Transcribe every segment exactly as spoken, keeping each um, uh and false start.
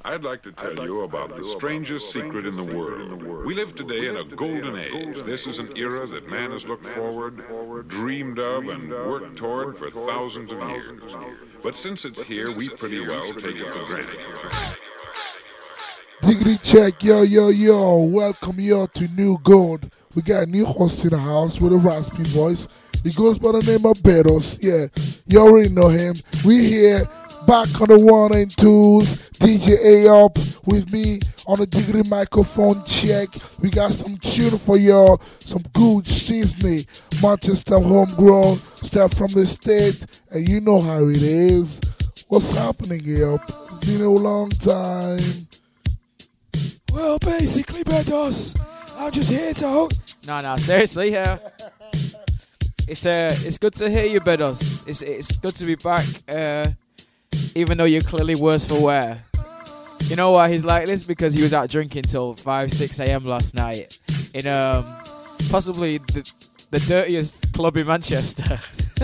I'd like to tell you about the strangest secret in the world. We live today in a golden age. This is an era that man has looked forward, dreamed of, and worked toward for thousands of years. But since it's here, we pretty well take it for granted. Diggity check, yo, yo, yo. Welcome y'all to New Gold. We got a new host in the house with a raspy voice. He goes by the name of Bedos. Yeah, you already know him. We here, back on the one and twos. D J A up with me on the Diggity microphone check. We got some tune for y'all. Some good seasoning. Manchester homegrown. Stuff from the state. And you know how it is. What's happening here? It's been a long time. Well, basically, Bedos, I'm just here to hold. No, no, seriously, yeah. It's uh, it's good to hear you, Bedos. It's it's good to be back, uh, even though you're clearly worse for wear. You know why he's like this? Because he was out drinking till five, six a.m. last night in um, possibly the, the dirtiest club in Manchester.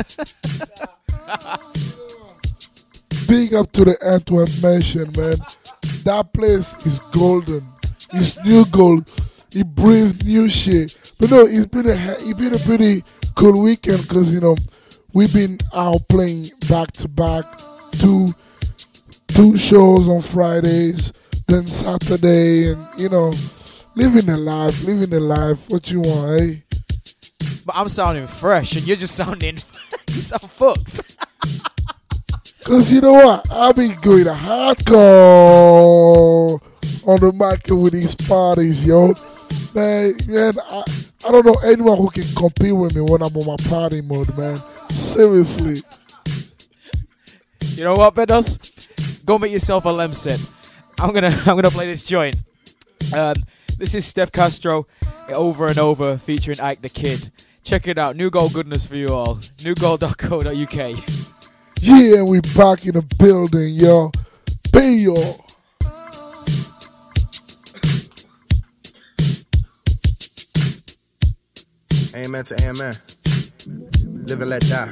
Big up to the Antwerp Mansion, man. That place is golden. It's new gold. He breathes new shit. But no, it's been a it's been a pretty cool weekend because you know we've been out playing back to back, two two shows on Fridays, then Saturday, and you know living the life, living the life. What you want, eh? But I'm sounding fresh, and you're just sounding you sound fucked. Cause you know what, I be going hardcore on the market with these parties, yo. Man, man, I, I don't know anyone who can compete with me when I'm on my party mode, man. Seriously. You know what, Bedos? Go make yourself a lemon. I'm gonna, I'm gonna play this joint. Um, this is Steph Castro, Over and Over, featuring Ike the Kid. Check it out. New Gold goodness for you all. new gold dot co dot uk. Yeah, we back in the building, yo. Pay y'all. Amen to amen. Live and let die.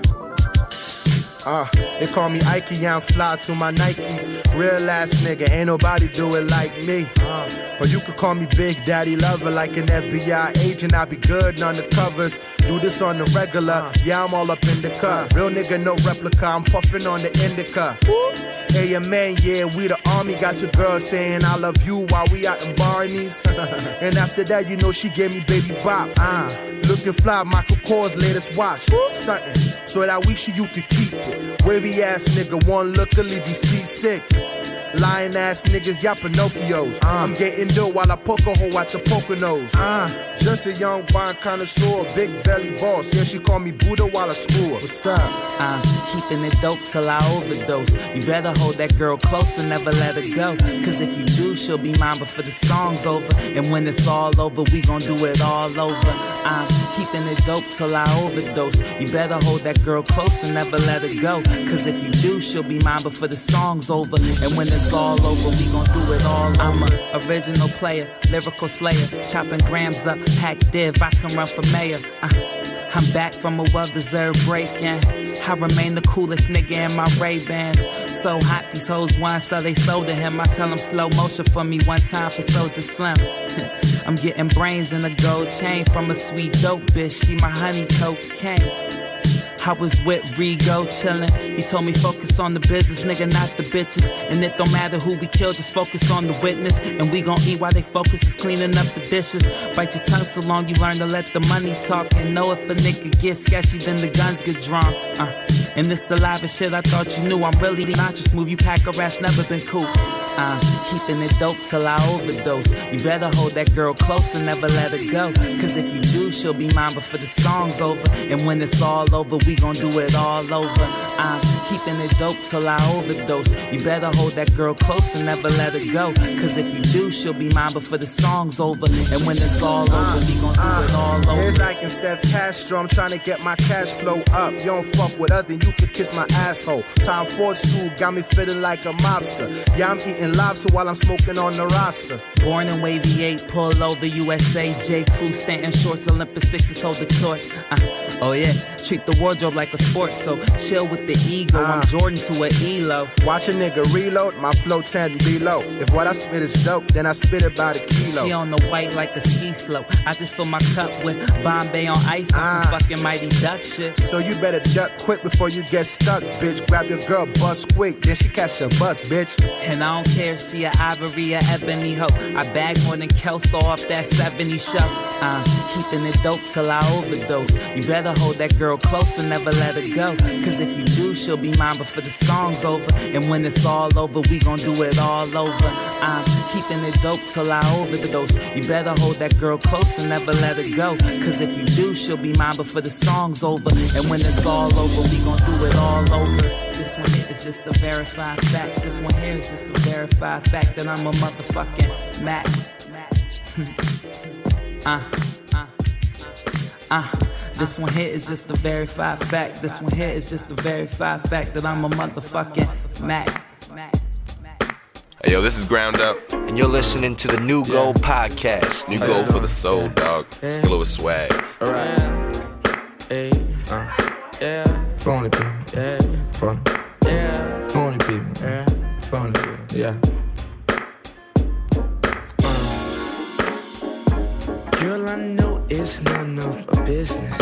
Uh, they call me Ike, I'm fly to my Nikes. Real ass nigga, ain't nobody do it like me. Uh, or you could call me Big Daddy Lover, like an F B I agent. I be good on the covers. Do this on the regular. Yeah, I'm all up in the cut. Real nigga, no replica. I'm puffing on the indica. Hey, man, yeah, we the army. Got your girl saying I love you while we out in Barney's. And after that, you know she gave me baby bop. Uh, looking fly, Michael Kors latest watch. Stunting, so that we should you could keep it. Wavy ass nigga, one look will leave you seasick. Lying ass niggas, y'all Pinocchios. Uh, I'm getting dough while I poke a hole at the Poconos. Uh, just a young wine connoisseur, big belly boss. Yeah, she call me Buddha while I screw her. What's up? I'm keeping it dope till I overdose. You better hold that girl close and never let her go. Cause if you do, she'll be mine before the song's over. And when it's all over, we gon' do it all over. I'm keeping it dope till I overdose. You better hold that girl close and never let her go. Cause if you do, she'll be mine before the song's over. And when it's all over, we gon' do it all over. I'm a original player, lyrical slayer, chopping grams up, hack div, I can run for mayor. Uh, I'm back from a well-deserved break, and I remain the coolest nigga in my Ray-Bans. So hot, these hoes want, so they sold to him. I tell them slow motion for me one time for Soldier Slim. I'm getting brains in a gold chain from a sweet dope bitch. She my honey cocaine. I was with Rigo chillin'. He told me focus on the business, nigga, not the bitches. And it don't matter who we kill, just focus on the witness. And we gon' eat while they focus is cleaning up the dishes. Bite your tongue so long you learn to let the money talk. And know if a nigga gets sketchy, then the guns get drawn. Uh, and this the lavish shit I thought you knew. I'm really not just move, you pack a ass, never been cool. I'm keeping it dope till I overdose. You better hold that girl close and never let her go. Cause if you do, she'll be mine before the song's over. And when it's all over, we gon' do it all over. I'm keeping it dope till I overdose. You better hold that girl close and never let her go. Cause if you do, she'll be mine before the song's over. And when it's all over, we gon' do it all over. Here's Ike and Steph Castro, I'm trying to get my cash flow up. You don't fuck with us, then you can kiss my asshole. Time for Sue, got me feeling like a mobster. Yeah, I'm eating eating lobster while I'm smoking on the roster. Born in Wavy eight, pull over U S A. J. Crew, Stanton Shorts, Olympus sixes, hold the torch. Uh, oh yeah, treat the wardrobe like a sport, so chill with the ego. Uh, I'm Jordan to an E L O. Watch a nigga reload, my flow tend below. If what I spit is dope, then I spit it by the kilo. She on the white like a ski slope. I just fill my cup with Bombay on ice and uh, some fucking Mighty Duck shit. So you better duck quick before you get stuck, bitch. Grab your girl, bust quick, then she catch the bus, bitch. And I don't care if she a ivory or ebony hoe. I bag more than Kelso off that seventy show. Uh, keeping it dope till I overdose. You better hold that girl close and never let her go. Cause if you do, she'll be mine before the song's over. And when it's all over, we gon' do it all over. I'm keeping it dope till I overdose. You better hold that girl close and never let her go. Cause if you do, she'll be mine before the song's over. And when it's all over, we gon' do it all over. This one here is just a verified fact. This one here is just a verified fact that I'm a motherfucking Mac. uh, uh, uh. This one here is just a verified fact. This one here is just a verified fact that I'm a motherfucking Mac. Hey yo, this is Ground Up, and you're listening to the New Gold Podcast. New Gold for the soul, dog. Still with swag. Alright. Hey, uh, yeah. Phony people, yeah. Phony, yeah. Phony people, yeah. Phony people, yeah. Girl, I know it's none of my business,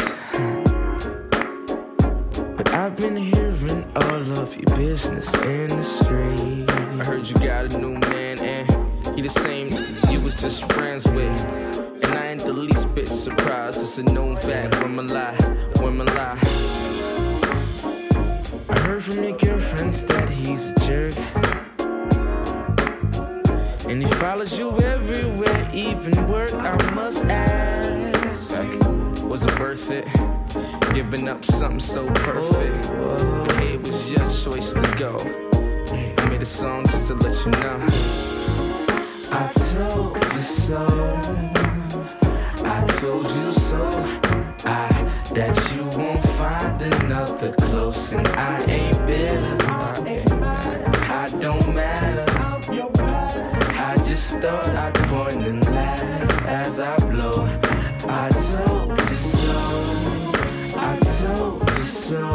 but I've been hearing all of your business in the street. I heard you got a new man and he the same you was just friends with. And I ain't the least bit surprised, it's a known fact. Women lie, women lie. I heard from your girlfriends that he's a jerk, and he follows you everywhere, even work. I must ask, was it worth it? Giving up something so perfect. It was your choice to go. I made a song just to let you know. I told you so. I told you so. I that you won't find another close, and I ain't bitter. I don't matter. I just thought I'd point and laugh as I blow. I told you so. I told you so.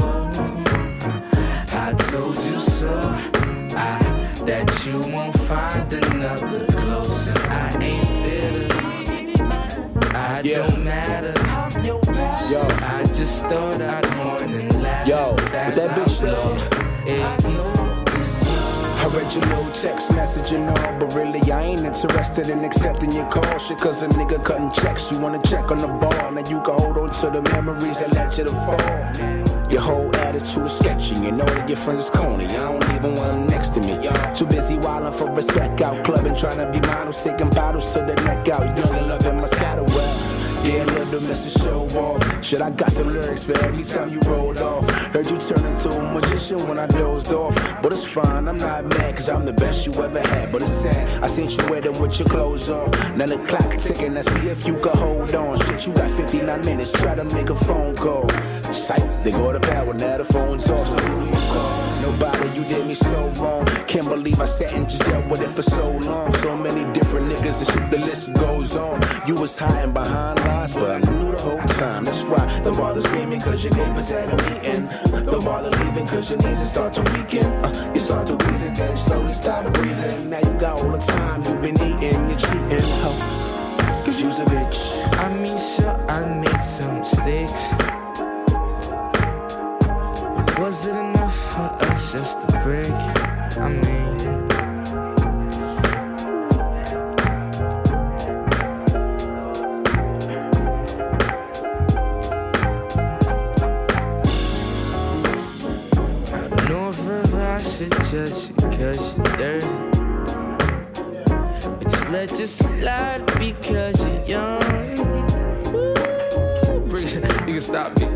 I told you so. I that you won't find another close, and I ain't bitter. I yeah. don't matter. Yo, I just thought I'd point and laugh. Yo, with that bitch said. I read your little text message and all, but really I ain't interested in accepting your call. Shit, cause a nigga cutting checks, you wanna check on the ball. Now you can hold on to the memories that led to the fall. Your whole attitude is sketchy, you know that your friend is corny. I don't even want him next to me. Too busy wildin' for respect, out clubbing, trying to be models, taking bottles to the neck out. Young and loving my scatterwell. Yeah, little Mister Show Off. Shit, I got some lyrics for every time you rolled off. Heard you turn into a magician when I dozed off. But it's fine, I'm not mad, cause I'm the best you ever had. But it's sad, I seen you wear them with your clothes off. Now the clock ticking, I see if you can hold on. Shit, you got fifty-nine minutes, try to make a phone call. Psych, they go to power, now the phone's off. So who you call? Nobody, you did me so wrong. Can't believe I sat and just dealt with it for so long. So many different niggas and shit, the list goes on. You was hiding behind lies, but I knew the whole time. That's why don't bother screaming cause your neighbors at a meeting. Don't bother leaving cause your knees start to weaken. uh, You start to reason, then slowly stop breathing. Now you got all the time you've been eating, you're cheating, huh? Cause you's a bitch. I mean, sure, I made some mistakes, but was it enough for us just to break? I mean, I don't know if I should judge you cause you're dirty, but just let you slide because you're young. Woo. You can stop me.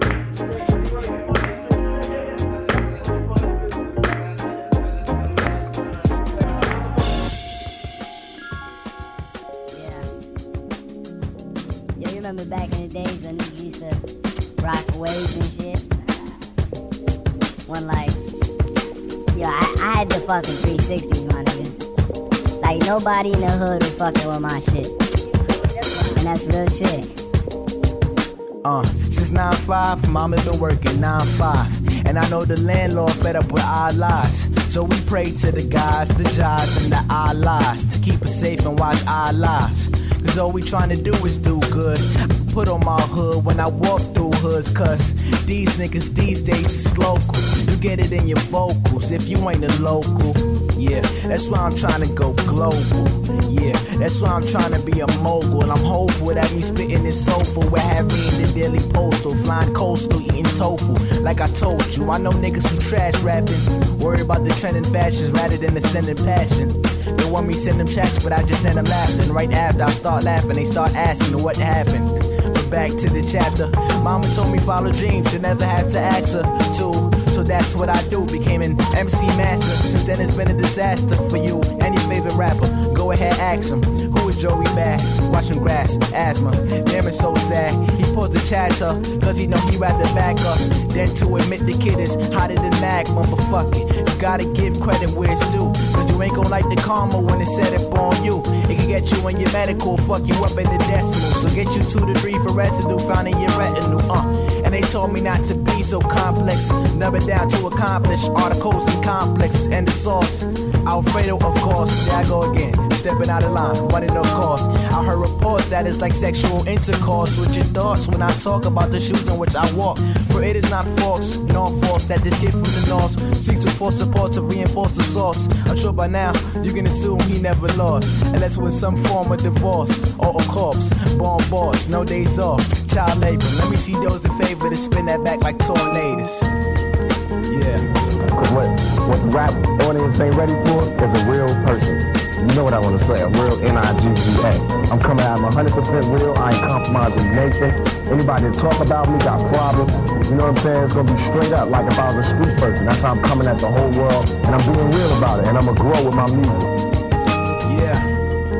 Remember back in the days when niggas used to rock waves and shit? One like, yo, I, I had the fucking three sixties, my nigga. Like nobody in the hood was fucking with my shit. And that's real shit. Uh, since nine five, mama been working nine five. And I know the landlord fed up with our lies. So we pray to the guys, the jobs, and the Allahs to keep us safe and watch our lives. Cause all we trying to do is do good. Put on my hood when I walk through hoods. Cause these niggas these days is local. You get it in your vocals if you ain't a local. Yeah, that's why I'm trying to go global. Yeah, that's why I'm trying to be a mogul. I'm hopeful that me spitting this soulful will have me in the daily postal, flying coastal, eating tofu. Like I told you, I know niggas who trash rapping, worry about the trending fashions rather than the sending passion. They want me to send them tracks, but I just send them laughing. Right after I start laughing, they start asking what happened. But back to the chapter. Mama told me follow dreams, you never had to ask her to. So that's what I do, became an M C master. Since then it's been a disaster for you. Any favorite rapper, go ahead ask him. Who is Joey Bad? Watching grass, asthma. Damn, it's so sad. He paused the chatter, cause he know he rather back up than to admit the kid is hotter than magma. But fuck it, you gotta give credit where it's due. Cause you ain't gon' like the karma when it's set up on you. It can get you in your medical, fuck you up in the decimal. So get you two to three for residue found in your retinue. Uh. And they told me not to be so complex. Never down to accomplish articles and complex and the sauce. Alfredo, of course, there I go again, stepping out of line, running no course. I heard reports that it's like sexual intercourse with your thoughts when I talk about the shoes in which I walk. For it is not false, nor false that this kid from the north speaks with false support to reinforce the source. I'm sure by now you can assume he never lost, unless with some form of divorce or a corpse. Born boss, no days off, child labor. Let me see those in favor to spin that back like tornadoes. Yeah. What, what the rap audience ain't ready for is a real person. You know what I want to say, a real N I G G A. I'm coming out, I'm one hundred percent real, I ain't compromising Nathan. Anybody that talk about me got problems, you know what I'm saying? It's going to be straight up like if I was a street person. That's how I'm coming at the whole world, and I'm being real about it, and I'm going to grow with my music. Yeah.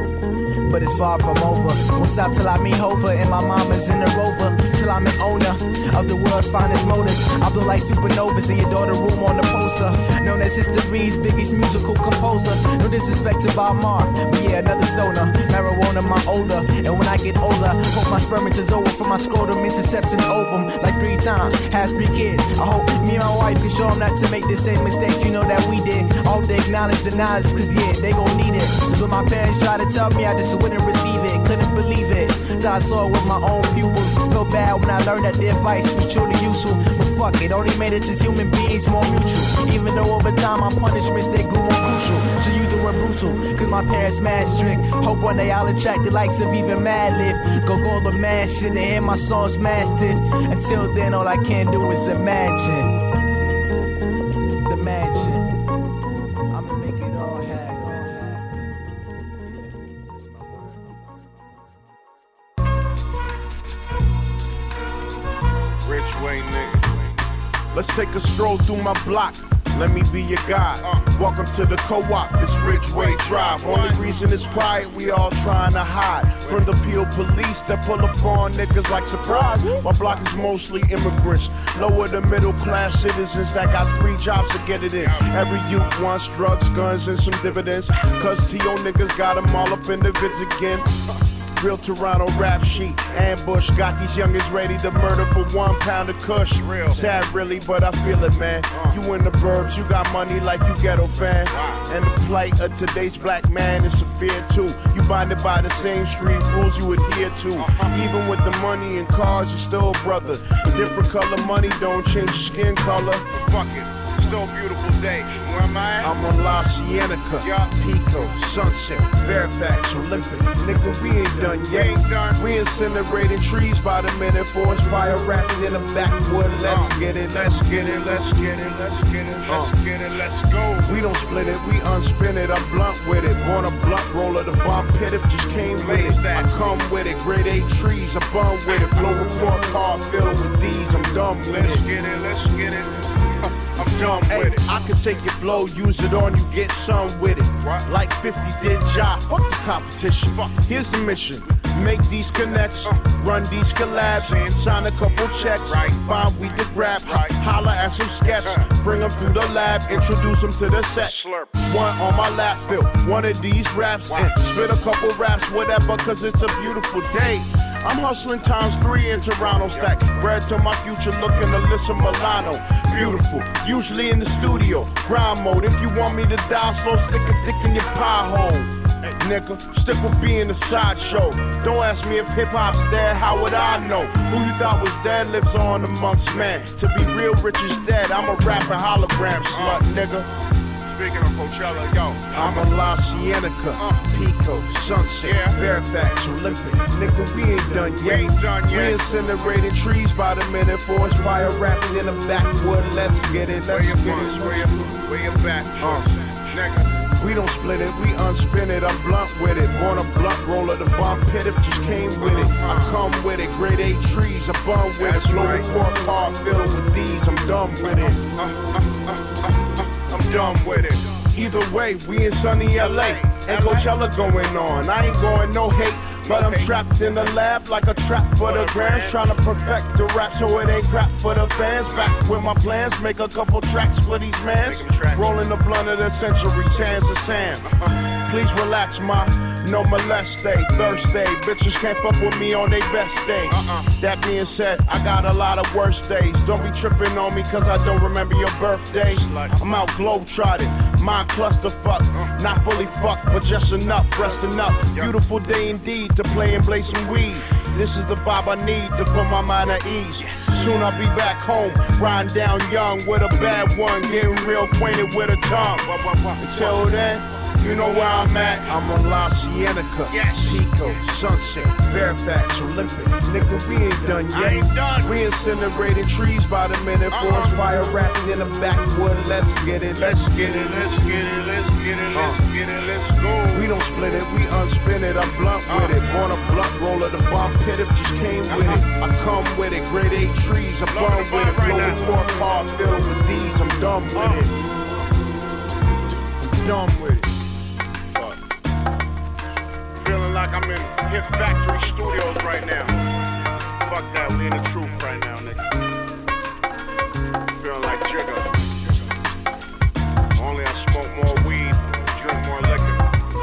But it's far from over. Won't stop till I meet Hova and my mama's in the Rover. Till I'm an owner of the world's finest motors. I blow like supernovas in your daughter room on the poster. Known as history's biggest musical composer. No disrespect to Bob Mark, but yeah, another stoner. Marijuana, my older. And when I get older, hope my spermatozoa from my scrotum intercepts an ovum like three times. Have three kids. I hope me and my wife can show them not to make the same mistakes you know that we did. All they acknowledge the knowledge, cause yeah, they gon' need it. Cause when my parents tried to tell me, I just wouldn't receive it, couldn't believe it. Till I saw it with my own pupils. Felt bad when I learned that their advice was truly useful. But fuck it, only made us as human beings more mutual. Even though over time my punishments they grew more crucial. So use the word brutal, cause my parents mad strict. Hope one day I'll attract the likes of even Madlib. Go go the mad shit and hear my songs mastered. Until then all I can do is imagine. The mansion. Let's take a stroll through my block. Let me be your guide. Welcome to the co-op, it's Ridgeway Drive. Only reason it's quiet, we all trying to hide from the Peel police that pull up on niggas like surprise. My block is mostly immigrants, lower to middle class citizens that got three jobs to get it in. Every youth wants drugs, guns, and some dividends. Cause T O niggas got them all up in the vids again. Real Toronto rap sheet, ambush. Got these youngins ready to murder for one pound of kush. Real. Sad really, but I feel it, man. You in the burbs, you got money like you ghetto fan. And the plight of today's black man is severe too. You bonded by the same street rules you adhere to. Even with the money and cars, you're still a brother. Different color money don't change your skin color. Fuck it. Still a beautiful day. Where am I at? I'm on La Cienega, yeah. Pico, Sunset, Fairfax, Olympic. Nigga, we ain't done yet. We, ain't done. We incinerating trees by the minute. Forest fire wrapped in a backwood. Let's uh, get it, let's get it, let's get it, let's get it, let's uh, get it, let's go. We don't split it, we unspin it. I'm blunt with it. Born a blunt roller, the bomb pit if just came with it. I come with it. Grade A trees, I bun with it. Blow report car filled with these. I'm done with it. Let's get it, let's get it. I'm done with hey, it. I can take your flow, use it on you, get some with it. What? Like fifty did Ja, fuck the competition. Fuck. Here's the mission. Make these connects, run these collabs, sign a couple checks, find we to grab, holla at some sketch, bring them through the lab, introduce them to the set. One on my lap, fill one of these raps, and spit a couple raps, whatever, cause it's a beautiful day. I'm hustling times three in Toronto, stack bread to my future, looking to listen Milano. Beautiful, usually in the studio, grind mode. If you want me to die slow, stick a dick in your pie hole. Hey, nigga, stick with being a sideshow. Don't ask me if hip hop's dead, how would I know? Who you thought was dead lives on amongst men. To be real, rich is dead. I'm a rapper hologram slut, nigga. Speaking of Coachella, yo, I'm a La Cienega, uh, Pico, Sunset, yeah. Fairfax, Olympic. Nigga, we ain't done yet. We ain't done yet. We incinerating trees by the minute. Forest fire wrapped in a backwood. Let's get it. Let's where get it. Where you, where you back? Uh, nigga. We don't split it, we unspin it. I'm blunt with it. Born a blunt roller, the bomb pit if just came with it. I come with it. Grade A trees, I bum with it. Blow the cork car filled with these. I'm done with it. Uh, uh, uh, uh, uh. I'm done with it. Either way, we in sunny L A, and Coachella going on. I ain't going no hate, but I'm trapped in the lab like a trap for the grams, trying to perfect the rap so it ain't crap for the fans. Back with my plans, make a couple tracks for these mans. Rolling the blunt of the century, sands of sand. Please relax, ma. No molest day, Thursday. Bitches can't fuck with me on their best day. Uh-uh. That being said, I got a lot of worse days. Don't be tripping on me cause I don't remember your birthday. I'm out globe-trotting, mind clusterfuck. Uh. Not fully fucked, but just enough, resting up. Yep. Beautiful day indeed to play and blaze some weed. This is the vibe I need to put my mind at ease. Soon I'll be back home, riding down young with a bad one, getting real acquainted with a tongue. Until then, you know where I'm at. I'm on La Cienega, yes. Pico, Sunset, Fairfax, Olympic. Nigga, we ain't done yet. Ain't done. We incinerating trees by the minute. Uh-uh. Forest fire wrapped in a backwood. Let's get it, let's get it, let's get it, let's get it, let's uh. get it, let's go. We don't split it, we unspin it. I'm blunt uh. with it. Born a blunt roller, the bomb pit if just came uh-huh. with it. I come with it. Grade A trees, I'm blunt with it. Blow the cork car filled with these. I'm done with uh. it. I'm done with it. Feeling like I'm in Hit Factory Studios right now. Fuck that, we in the truth right now, nigga. Feeling like Jigga. Only I smoke more weed, drink more liquor.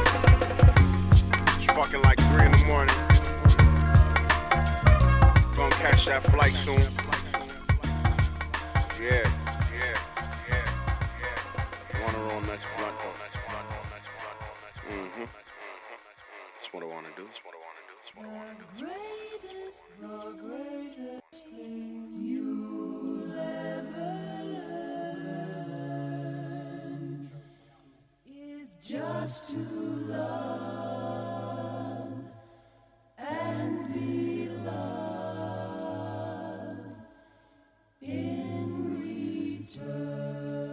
It's fucking like three in the morning. Gonna catch that flight soon. Yeah, yeah, yeah, yeah. Wanna roll next blunt though. Mm-hmm. That's what I want to do. That's what I want to do. That's what I want to do. The greatest, the greatest thing you'll ever learn is just to love and be loved in return.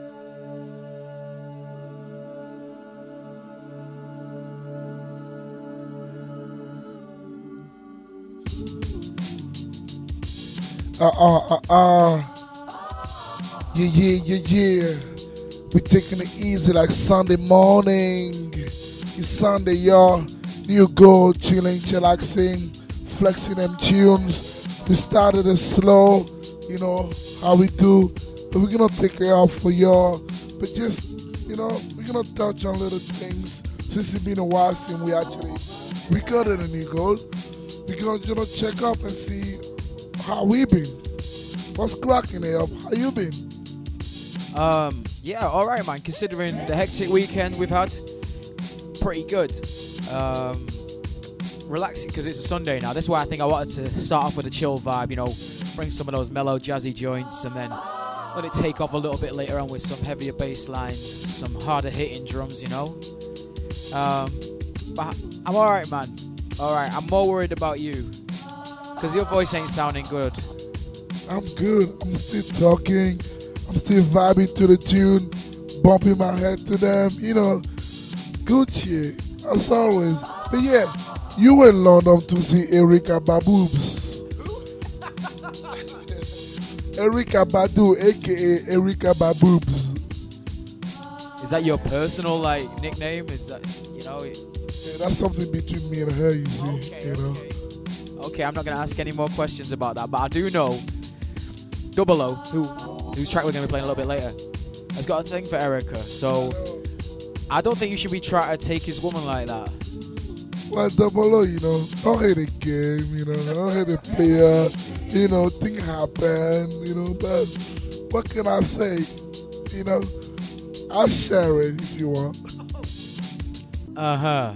Uh uh uh uh. Yeah, yeah, yeah, yeah. We taking it easy like Sunday morning. It's Sunday, y'all. New gold, chilling, chillaxing, flexing them tunes. We started it slow, you know, how we do. But we're gonna take it out for y'all. But just, you know, we're gonna touch on little things. Since it's been a while since we actually recorded a new gold. We're gonna, you know, check up and see how we been. What's cracking it up? How you been? Um, yeah, all right, man. Considering the hectic weekend we've had, pretty good. Um, relaxing because it's a Sunday now. That's why I think I wanted to start off with a chill vibe. You know, bring some of those mellow, jazzy joints, and then let it take off a little bit later on with some heavier bass lines, some harder hitting drums. You know. Um, but I'm all right, man. All right. I'm more worried about you because your voice ain't sounding good. I'm good. I'm still talking. I'm still vibing to the tune, bumping my head to them. You know, good shit, as always. But yeah, you were in London to see Erykah Baboobs. Erykah Badu, aka Erykah Baboobs. Is that your personal like nickname? Is that You know. Yeah, that's something between me and her. You see, okay, you know. Okay. okay, I'm not gonna ask any more questions about that, but I do know Double O, who whose track we're gonna be playing a little bit later, has got a thing for Erica. So I don't think you should be trying to take his woman like that. Well, Double O, you know, don't hate the game, you know, don't hate the player, you know, things happen, you know, but what can I say? You know, I'll share it if you want. Uh-huh.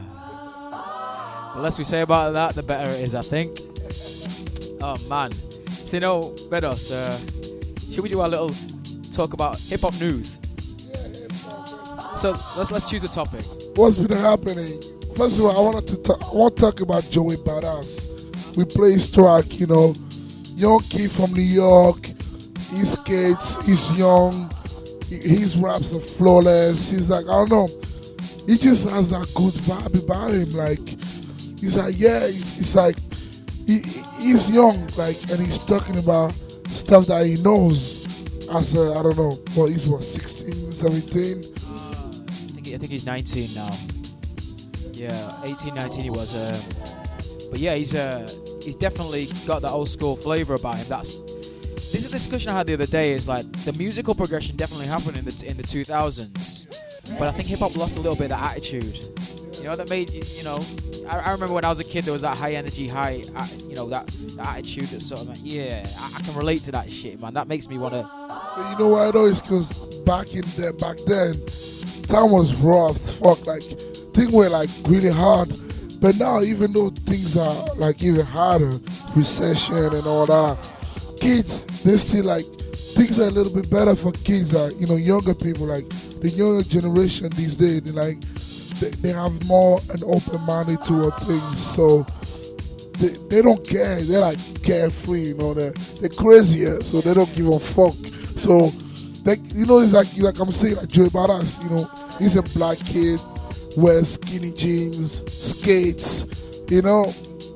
The less we say about that, the better it is, I think. Oh, man. So, you know, Bedos, uh, should we do our little talk about hip-hop news? Yeah, hip-hop. So, let's let's choose a topic. What's been happening? First of all, I wanted to talk, I want to talk about Joey Badass. We play his track, you know, young kid from New York. He skates, he's young, he, his raps are flawless. He's like, I don't know, he just has that good vibe about him. Like, he's like, yeah, he's, he's like, he, he's young, like, and he's talking about stuff that he knows. As a, I don't know, well, he's what, sixteen, seventeen? Uh, I think I think he's nineteen now. Yeah, eighteen, nineteen he was. Um, but yeah, he's uh, he's definitely got that old school flavor about him. That's this is a discussion I had the other day. Is like the musical progression definitely happened in the in the two thousands, but I think hip hop lost a little bit of that attitude. You know, that made you, you know. I, I remember when I was a kid, there was that high energy, high, uh, you know, that, that attitude that sort of, like, yeah, I, I can relate to that shit, man. That makes me want to. But you know why though? It's because back in the, back then, time was rough. Fuck, like things were like really hard. But now, even though things are like even harder, recession and all that, kids they still like things are a little bit better for kids. Like, you know, younger people, like the younger generation these days, they like. They, they have more an open minded toward things, so they, they don't care. They're like carefree, you know. They're they're crazier, so they don't give a fuck. So, like you know, it's like like I'm saying, like Joey Badass, you know, he's a black kid, wears skinny jeans, skates, you know.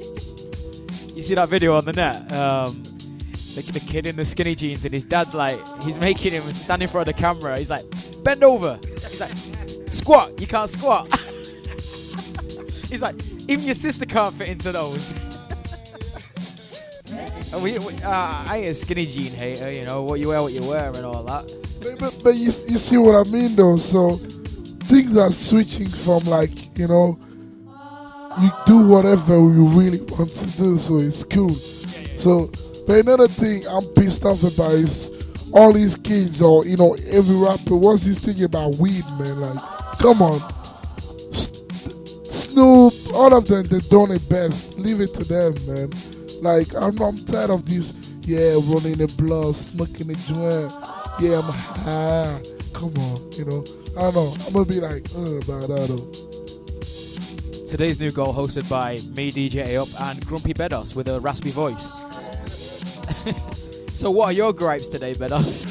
You see that video on the net? Um, the, the kid in the skinny jeans, and his dad's like, he's making him stand in front of the camera. He's like, bend over. He's like, squat. You can't squat. He's like, even your sister can't fit into those. And we, we, uh, I ain't a skinny jean hater, you know. What you wear, what you wear, and all that. But, but, but you, you see what I mean, though. So things are switching from like, you know, you do whatever you really want to do, so it's cool. Yeah, yeah. So, but another thing I'm pissed off about is all these kids, or you know, every rapper, what's this thing about weed, man? Like, come on, Snoop, all of them, they're doing it best. Leave it to them, man. Like, I'm, I'm tired of this. Yeah, rolling the blunt, smoking the joint. Yeah, I'm high. Come on, you know. I don't know. I'm gonna be like, uh, about that though. Today's new goal, hosted by me, D J A Up, and Grumpy Bedos with a raspy voice. So, what are your gripes today, Bedos?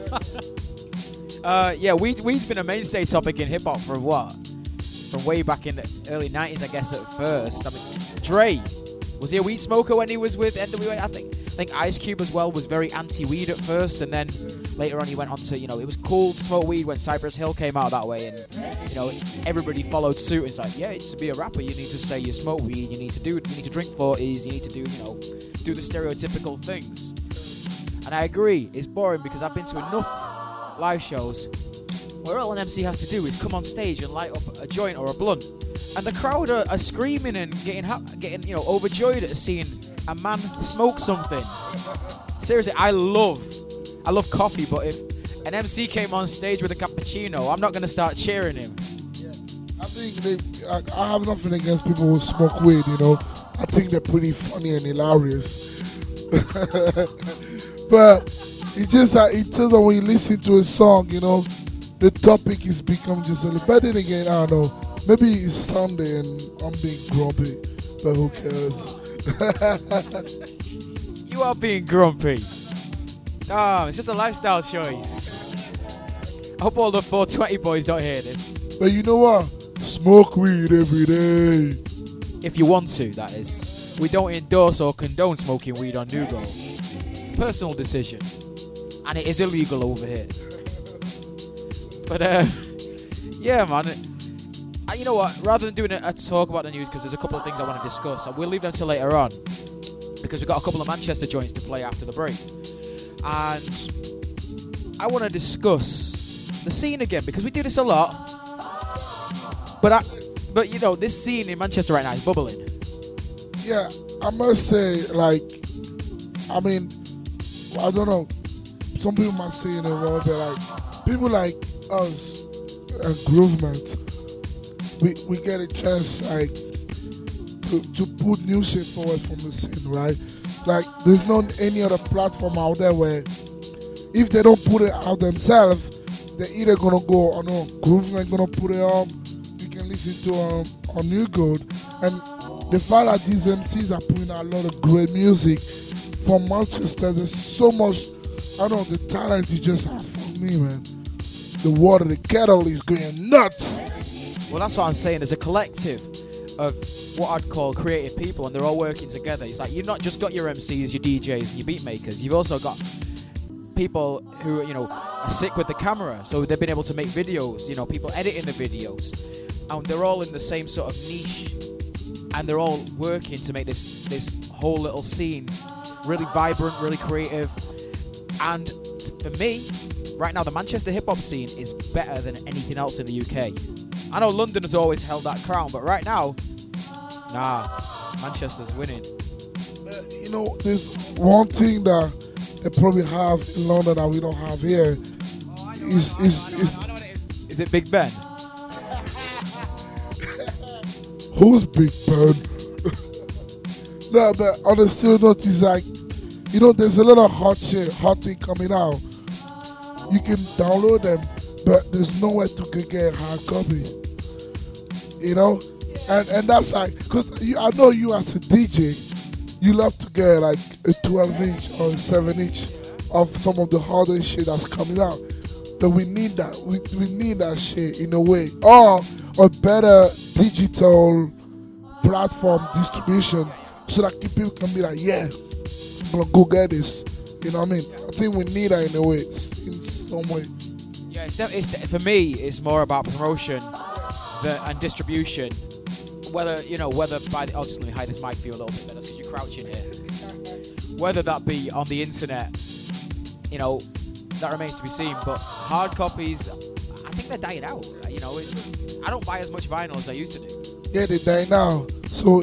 uh, yeah, weed, weed's been a mainstay topic in hip hop for what? From way back in the early nineties, I guess, at first. I mean, Dre, was he a weed smoker when he was with N W A? I think, I think Ice Cube as well was very anti-weed at first, and then later on he went on to, you know, it was cool to smoke weed when Cypress Hill came out that way, and, you know, everybody followed suit. It's like, yeah, to be a rapper, you need to say you smoke weed, you need to do, you need to drink forties, you need to do, you know, do the stereotypical things. And I agree, it's boring because I've been to enough live shows where all an M C has to do is come on stage and light up a joint or a blunt, and the crowd are, are screaming and getting, ha- getting, you know, overjoyed at seeing a man smoke something. Seriously, I love, I love coffee, but if an M C came on stage with a cappuccino, I'm not going to start cheering him. Yeah. I think they, I, I have nothing against people who smoke weed, you know. I think they're pretty funny and hilarious. But it's just that it tells that when you listen to a song, you know, the topic is become just a little. But then again, I don't know. Maybe it's Sunday and I'm being grumpy, but who cares? You are being grumpy. Ah, oh, it's just a lifestyle choice. I hope all the four twenty boys don't hear this. But you know what? Smoke weed every day. If you want to, that is. We don't endorse or condone smoking weed on New Goal. It's a personal decision. And it is illegal over here. But, uh, yeah, man. I, you know what? Rather than doing a, a talk about the news, because there's a couple of things I want to discuss, we'll leave them till later on, because we've got a couple of Manchester joints to play after the break. And I want to discuss the scene again, because we do this a lot. But, I, but you know, this scene in Manchester right now is bubbling. Yeah, I must say, like, I mean, I don't know, some people might say in the world, but like, people like us and Groovement, we we get a chance, like, to, to put new shit forward from the scene, right? Like, there's not any other platform out there where, if they don't put it out themselves, they're either gonna go on, oh, Groovement gonna put it up, you can listen to um, on New Gold, and the fact that these M Cs are putting out a lot of great music from Manchester, there's so much, I don't know, the talent you just have for me, man. The water, the kettle is going nuts. Well, that's what I'm saying. There's a collective of what I'd call creative people, and they're all working together. It's like you've not just got your M Cs, your D Js, and your beat makers. You've also got people who, you know, are sick with the camera, so they've been able to make videos. You know, people editing the videos, and they're all in the same sort of niche, and they're all working to make this this whole little scene really vibrant, really creative. And for me, right now, the Manchester hip-hop scene is better than anything else in the U K. I know London has always held that crown, but right now, nah, Manchester's winning. Uh, you know, there's one thing that they probably have in London that we don't have here. Oh, know, is, I know, is, I know, is, I know what it is. Is it Big Ben? Who's Big Ben? No, but on a still note, it's like, you know, there's a lot of hot shit, hot thing coming out. You can download them, but there's nowhere to go get a hard copy. You know? And and that's like, because I know you as a D J, you love to get like a twelve inch or a seven inch of some of the harder shit that's coming out. But we need that. We, we need that shit in a way. Or a better digital platform distribution so that people can be like, yeah, I'm going to go get this. You know what I mean? I think we need that in a way, in some way. Yeah, it's, def- it's def- for me, it's more about promotion the, and distribution. Whether, you know, whether by the, I'll just let me hide this mic for you a little bit better because you're crouching here. Whether that be on the internet, you know, that remains to be seen. But hard copies, I think they're dying out. You know, it's, I don't buy as much vinyl as I used to do. Yeah, they die now. So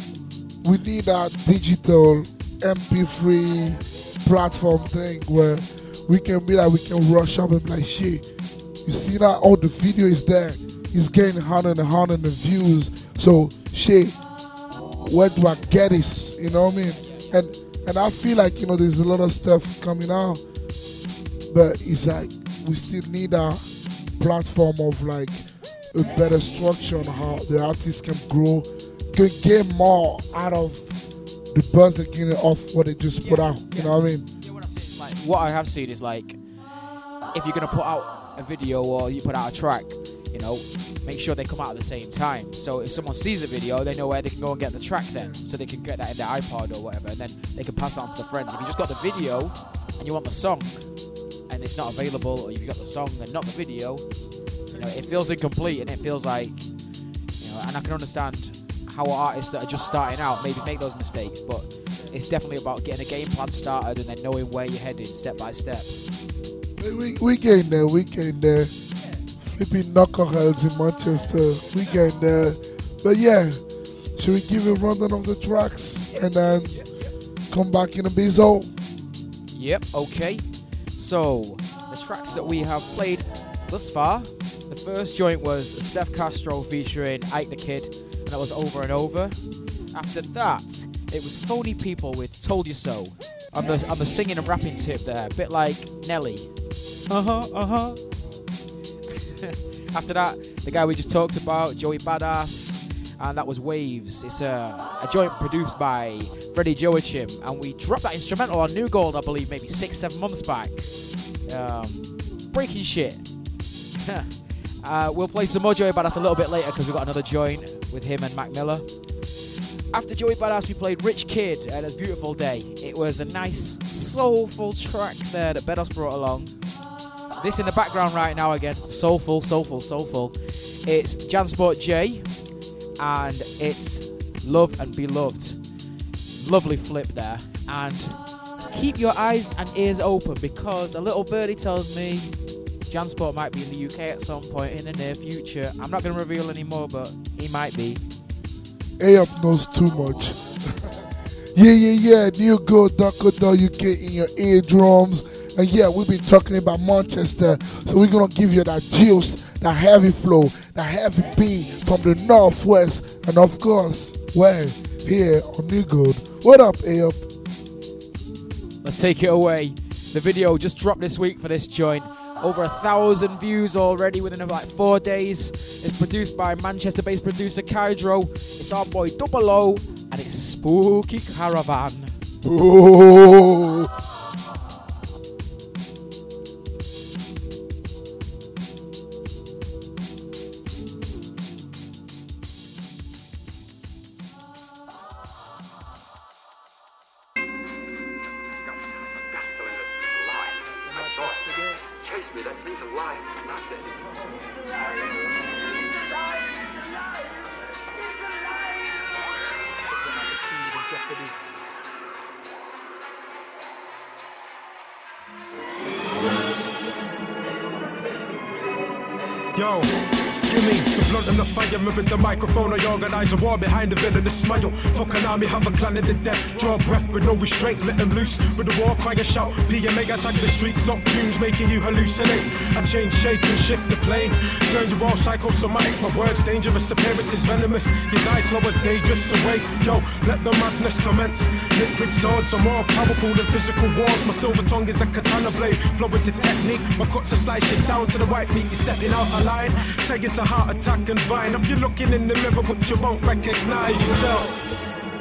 we need that digital M P three platform thing where we can be like, we can rush up and be like, shit, you see that? Oh, the video is there. It's getting hundred and hundred the views. So, shit, where do I get this? You know what I mean? And and I feel like, you know, there's a lot of stuff coming out, but it's like we still need a platform of like a better structure on how the artists can grow, can get more out of the buzz they're getting off what they just put yeah, out. Yeah. You know what I mean? Yeah, what, I see, like, what I have seen is like, if you're going to put out a video or you put out a track, you know, make sure they come out at the same time. So if someone sees a video, they know where they can go and get the track then. So they can get that in their iPod or whatever, and then they can pass it on to their friends. If you just got the video and you want the song and it's not available, or you've got the song and not the video, you know, it feels incomplete, and it feels like, you know, and I can understand how artists that are just starting out maybe make those mistakes, but it's definitely about getting a game plan started and then knowing where you're heading step by step. We, we getting there, we getting there. Flipping knuckleheads in Manchester, we getting there. But yeah, should we give a rundown of the tracks and then come back in a bizo? Yep, okay. So, the tracks that we have played thus far, the first joint was Steph Castro featuring Ike the Kid, and that was Over and Over. After that, it was Phony People with Told You So, on the, on the singing and rapping tip there, a bit like Nelly. Uh-huh, uh-huh. After that, the guy we just talked about, Joey Badass, and that was Waves. It's a, a joint produced by Freddie Joachim, and we dropped that instrumental on New Gold, I believe, maybe six, seven months back. Um, breaking shit. uh, we'll play some more Joey Badass a little bit later because we've got another joint with him and Mac Miller. After Joey Badass, we played Rich Kid and It's Beautiful Day. It was a nice, soulful track there that Bedos brought along. This in the background right now again, soulful, soulful, soulful, It's Jansport J, and it's Love and Be Loved. Lovely flip there. And keep your eyes and ears open, because a little birdie tells me Jansport might be in the U K at some point in the near future. I'm not going to reveal any more, but he might be. A-Up knows too much. yeah, yeah, yeah. New Gold dot co dot U K in your eardrums. And yeah, we've been talking about Manchester, so we're going to give you that juice, that heavy flow, that heavy beat from the Northwest. And of course, well, here on New Gold. What up, A-Up? Let's take it away. The video just dropped this week for this joint. Over a thousand views already within about four days. It's produced by Manchester-based producer Kydro. It's our boy Double O, and it's Spooky Caravan. Oh. Yo, give me the blunt and the fire, with the microphone. I organize a war behind the villainous smile. Fuck an army, have a clan of the dead. Draw breath with no restraint, let them loose. With the war cry and shout, P M A attack the streets, up fumes making you hallucinate. I change shape and shift the plane. Turn you all psychosomatic, my words dangerous, appearances venomous. You die slow as day drifts away. Yo, let the madness commence. Liquid swords are more powerful than physical wars. My silver tongue is a katana blade. Flow is a technique, my cuts are slicing down to the white meat. You're stepping out of line, say it's a heart attack and vine. If you're looking in the mirror but you won't recognize yourself.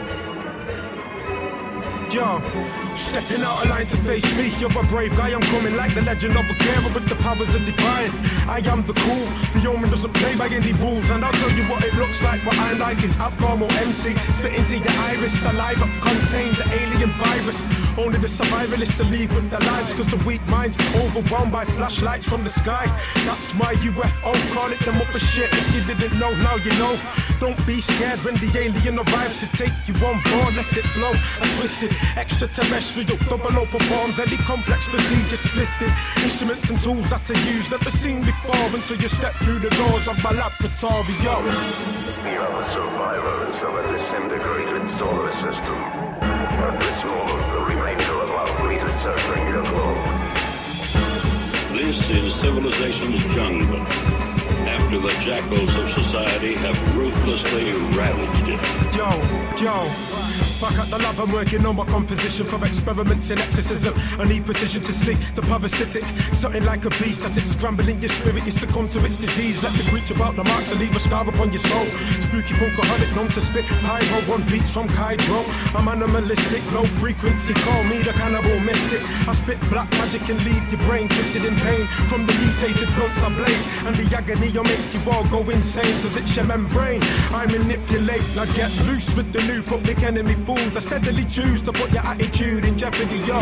Yo, stepping out of line to face me. You're a brave guy, I'm coming like the legend of a carer with the powers of divine. I am the cool, the omen doesn't play by any rules. And I'll tell you what it looks like. What I like is abnormal M C. Spit into your iris, saliva contains an alien virus. Only the survivalists will leave with their lives, cause the weak mind's overwhelmed by flashlights from the sky. That's my U F O, call it the mother shit. If you didn't know, now you know. Don't be scared when the alien arrives to take you on board, let it flow. A twisted extraterrestrial, double O performs any complex procedure splitted. Instruments and tools that I use, never seen before until you step through the doors of my laboratory. Yo, we are the survivors of a disintegrated solar system. At this moment, the remainder of our fleet is circling your globe. This is civilization's jungle. After the jackals of society have ruthlessly ravaged it. Yo, yo. Back at the lab, I'm working on my composition for experiments in exorcism. I need precision to see the parasitic. Something like a beast as it's scrambling your spirit. You succumb to its disease. Let the creature about the marks and leave a scar upon your soul. Spooky funkaholic, known to spit pyro on beats from Kydro. I'm animalistic, low frequency. Call me the cannibal mystic. I spit black magic and leave your brain twisted in pain. From the mutated blunts I blaze, and the agony will make you all go insane. Cause it's your membrane I manipulate. Now get loose with the new public enemy fools. I steadily choose to put your attitude in jeopardy, yo.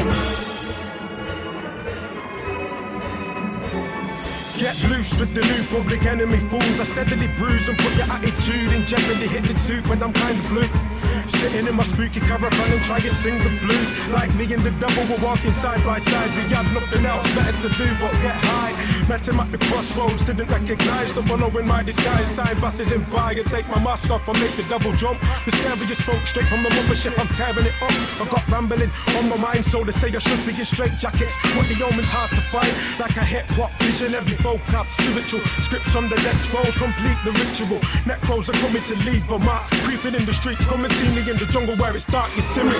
Get loose with the new public enemy fools. I steadily bruise and put your attitude in jeopardy. Hit the suit when I'm kinda blue. Sitting in my spooky caravan and try to sing the blues. Like me and the devil were walking side by side. We had nothing else better to do but get high. Met him at the crossroads, didn't recognize the follow in my disguise. Time passes in by, I take my mask off and make the devil jump. The scariest folk straight from the mothership, I'm tearing it up. I got rambling on my mind, so they say I should be in straight jackets. But the omen's hard to find, like a hip-hop visionary forecast. Spiritual scripts on the dead scrolls complete the ritual. Necros are coming to leave a mark. Creeping in the streets, come and see me in the jungle where it's dark, you see me.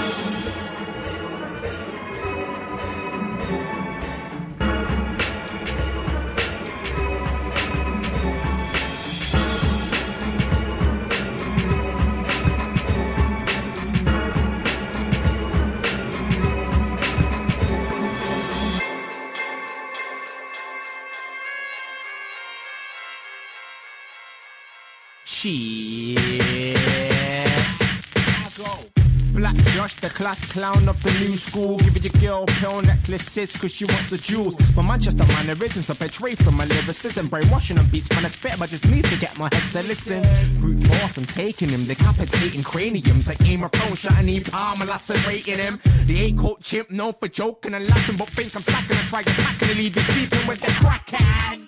Black Josh, the class clown of the new school. Giving your girl pearl necklaces cause she wants the jewels. My Manchester mannerisms are betray from my lyricism. Brainwashing on beats, man, I spit, but I just need to get my head to listen. Brute force, I'm taking him, decapitating craniums like Game of Thrones, shiny palm and lacerating him. The eight-coat chimp known for joking and laughing, but think I'm slacking and try attacking and leave you sleeping with the crackers.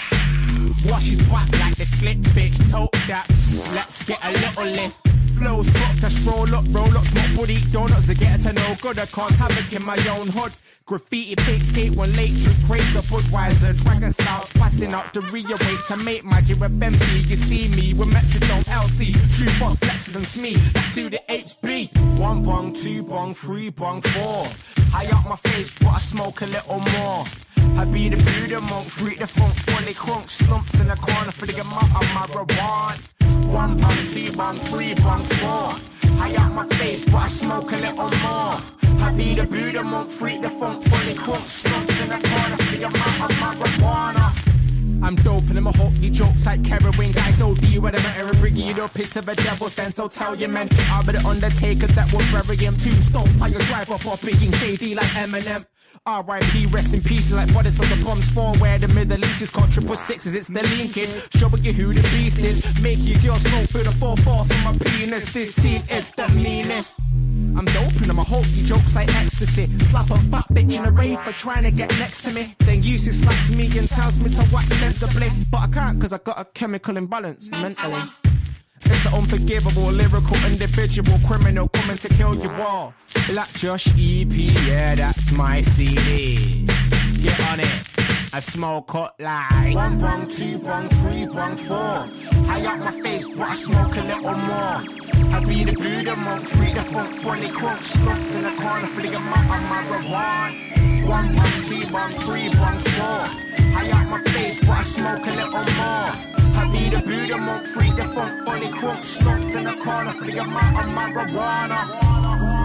Wash his back like the split bitch, tote that. Let's get a little lift. Flows fucked, I stroll up, roll up, smoke woody donuts to get to no good. I cause havoc in my own hood. Graffiti, pig skate, one late trip, craze of Budweiser. Dragon styles, passing out the rear weight to make magic with M P. You see me with Metrodome, L C, True Boss, Lexus and Smee. That's who the H B. One bong, two bong, three bong, four. High up my face, but I smoke a little more. I be the Buddha monk, freak the funk, fully crunk, slumps in the corner for the amount of my reward. One bong, two bong, three bong, four. High up my face, but I smoke a little more. I be the Buddha monk, freak the funk, fully crunk, slumps in the corner for the amount of my marijuana. I'm dope and I'm a hokey jokes like Carowing guys O D whatever Eric Brigade or piss to the devil stand so tell you man I'll be the undertaker that will bury him. Tombstone fire drive up or big and shady like Eminem. R I P rest in peace like what is on the bombs for where the Middle East is called triple sixes it's the linking showing you who the beast is make your girls smoke through the full force on my penis this team is the meanest. I'm dope and I'm a hokey jokes like ecstasy. Slap a fat bitch in a rave for trying to get next to me. Then uses slaps me and tells me to watch sensibly. But I can't cause I got a chemical imbalance mentally. It's an unforgivable, lyrical, individual criminal coming to kill you all. Black Josh E P, yeah, that's my C D. Get on it. I smoke hot like one bong, two bong, three bong, four. High up my face, but I smoke a little more. I be the Buddha monk, free the funk, fully crunk, slumps in the corner for the amount of my reward. One bong, two bong, three bong, four. High up my face, but I smoke a little more. I be the Buddha monk, free the funk, fully crunk, slumps in the corner for the amount of my marijuana.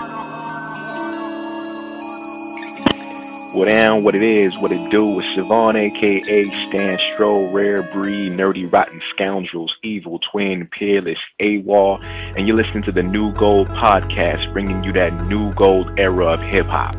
What down, what it is, what it do with Siobhan, aka Stan Stroll, Rare Breed, Nerdy Rotten Scoundrels, Evil Twin, Peerless, AWOL, and you're listening to the New Gold Podcast, bringing you that new gold era of hip hop.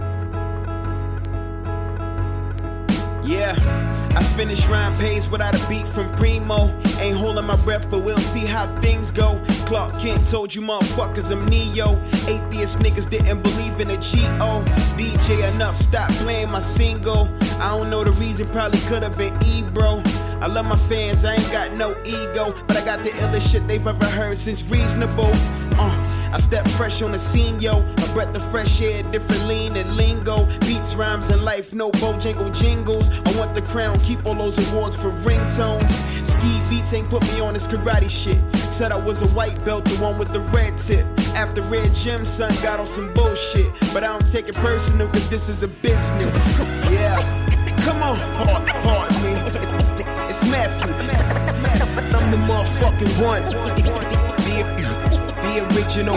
Yeah, I finished rhyme pace without a beat from Primo. Ain't holding my breath, but we'll see how things go. Clark Kent told you motherfuckers I'm Neo. Atheist niggas didn't believe in a G O D J enough, stop playing my single. I don't know the reason, probably could have been E, bro. I love my fans, I ain't got no ego, but I got the illest shit they've ever heard since Reasonable. Uh, I step fresh on the scene, yo. A breath of fresh air, different lean and lingo. Beats, rhymes, and life, no Bojangle jingles. I want the crown, keep all those awards for ringtones. Ski Beats ain't put me on this karate shit. Said I was a white belt, the one with the red tip. After Red Gym, son got on some bullshit. But I don't take it personal, cause this is a business. Yeah, come on, pardon me. It's Matthew. I'm the motherfucking one. The, the original.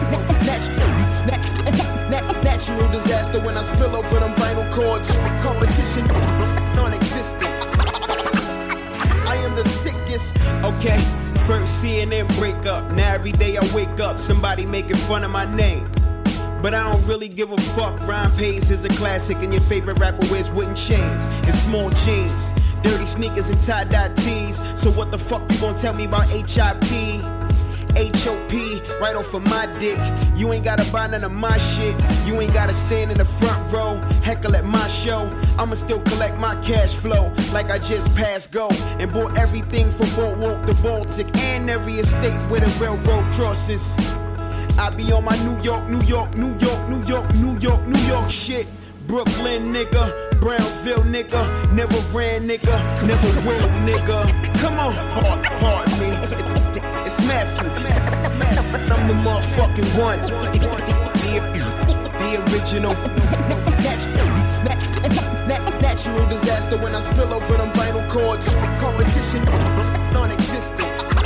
Natural disaster when I spill over them vinyl cords. Competition non-existent. I am the sickest. Okay, first C N N break up. Now every day I wake up, somebody making fun of my name. But I don't really give a fuck. Rhyme Pace is a classic, and your favorite rapper wears wooden chains and small jeans, dirty sneakers and tie-dye tees. So what the fuck you gonna tell me about H I P? H O P, right off of my dick. You ain't gotta buy none of my shit. You ain't gotta stand in the front row, heckle at my show. I'ma still collect my cash flow like I just passed go and bought everything from Boardwalk to Baltic and every estate where the railroad crosses. I be on my New York, New York, New York, New York, New York, New York shit. Brooklyn nigga, Brownsville nigga, never ran nigga, never will nigga. Come on, pardon me. It's Matthew. I'm the motherfucking one. The, the original. Natural disaster when I spill over them vinyl cords. Competition non-existent.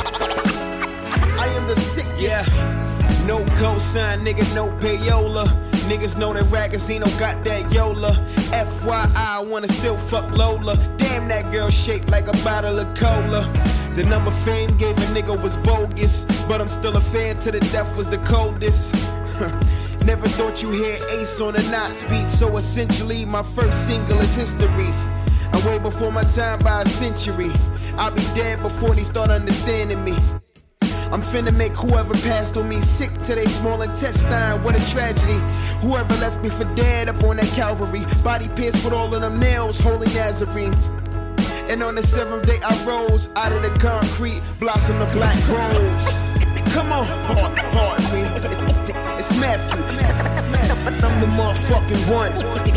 I am the sickest. Yeah. No cosign, nigga, no payola. Niggas know that Ragazino got that Yola. F Y I, I wanna still fuck Lola. Damn, that girl shaped like a bottle of cola. The number fame gave a nigga was bogus, but I'm still a fan to the death was the coldest. Never thought you hear Ace on a Knots beat, so essentially my first single is history. I'm way before my time by a century. I'll be dead before they start understanding me. I'm finna make whoever passed on me sick to their small intestine. What a tragedy. Whoever left me for dead up on that Calvary, body pierced with all of them nails, holy Nazarene. And on the seventh day I rose out of the concrete, blossomed the black rose. Come on, pardon me. It's Matthew. I'm the motherfucking one.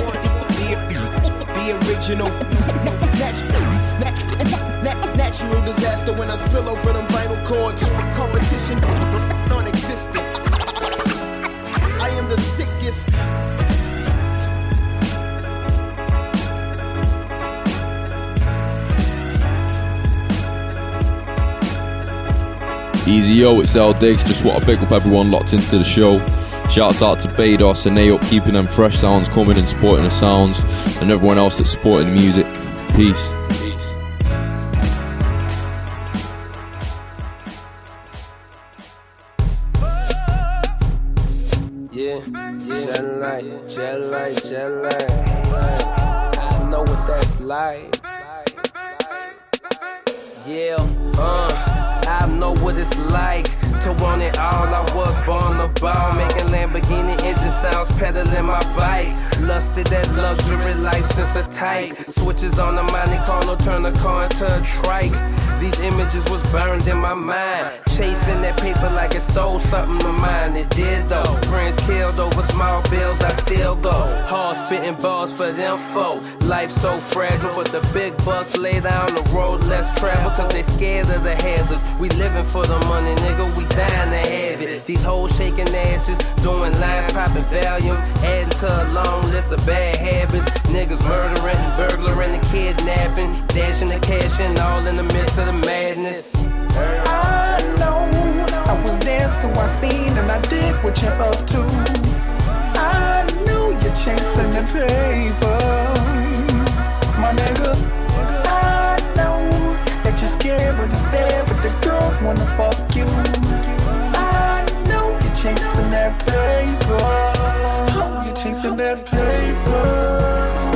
The original. Natural disaster when I spill over them vinyl cords. Competition non-existent. I am the sickest. Easy yo, it's L Diggs. Just want to pick up everyone locked into the show. Shouts out to Bados and A up, keeping them fresh sounds coming and supporting the sounds, and everyone else that's supporting the music. Peace. Yeah, yeah, jet light, jet light, jet light. I know what that's like. Yeah, uh, I know what it's like to want it all. I was born to ball, making Lamborghini engine sounds, pedaling my bike. Lusted that luxury life since a tyke. Switches on the Monte Carlo, turn the car into a trike. These images was burned in my mind, chasing that paper like it stole something of mine. It did though. Friends killed over small bills, I still go hard spitting balls for them folk. Life so fragile, but the big bucks lay down the road less travel, cause they scared of the hazards. We living for the money, nigga, we dying to have it. These hoes shaking asses, doing lines, popping volumes, adding to a long list of bad habits. Niggas murdering, burglaring and kidnapping, dashing the cash in, all in the midst of the madness. I know, I was there so I seen and I did what you're up to. I knew you're chasing the paper, my nigga. I know that you're scared but it's there, but the girls wanna fuck you. I know you're chasing that paper, you're chasing that paper.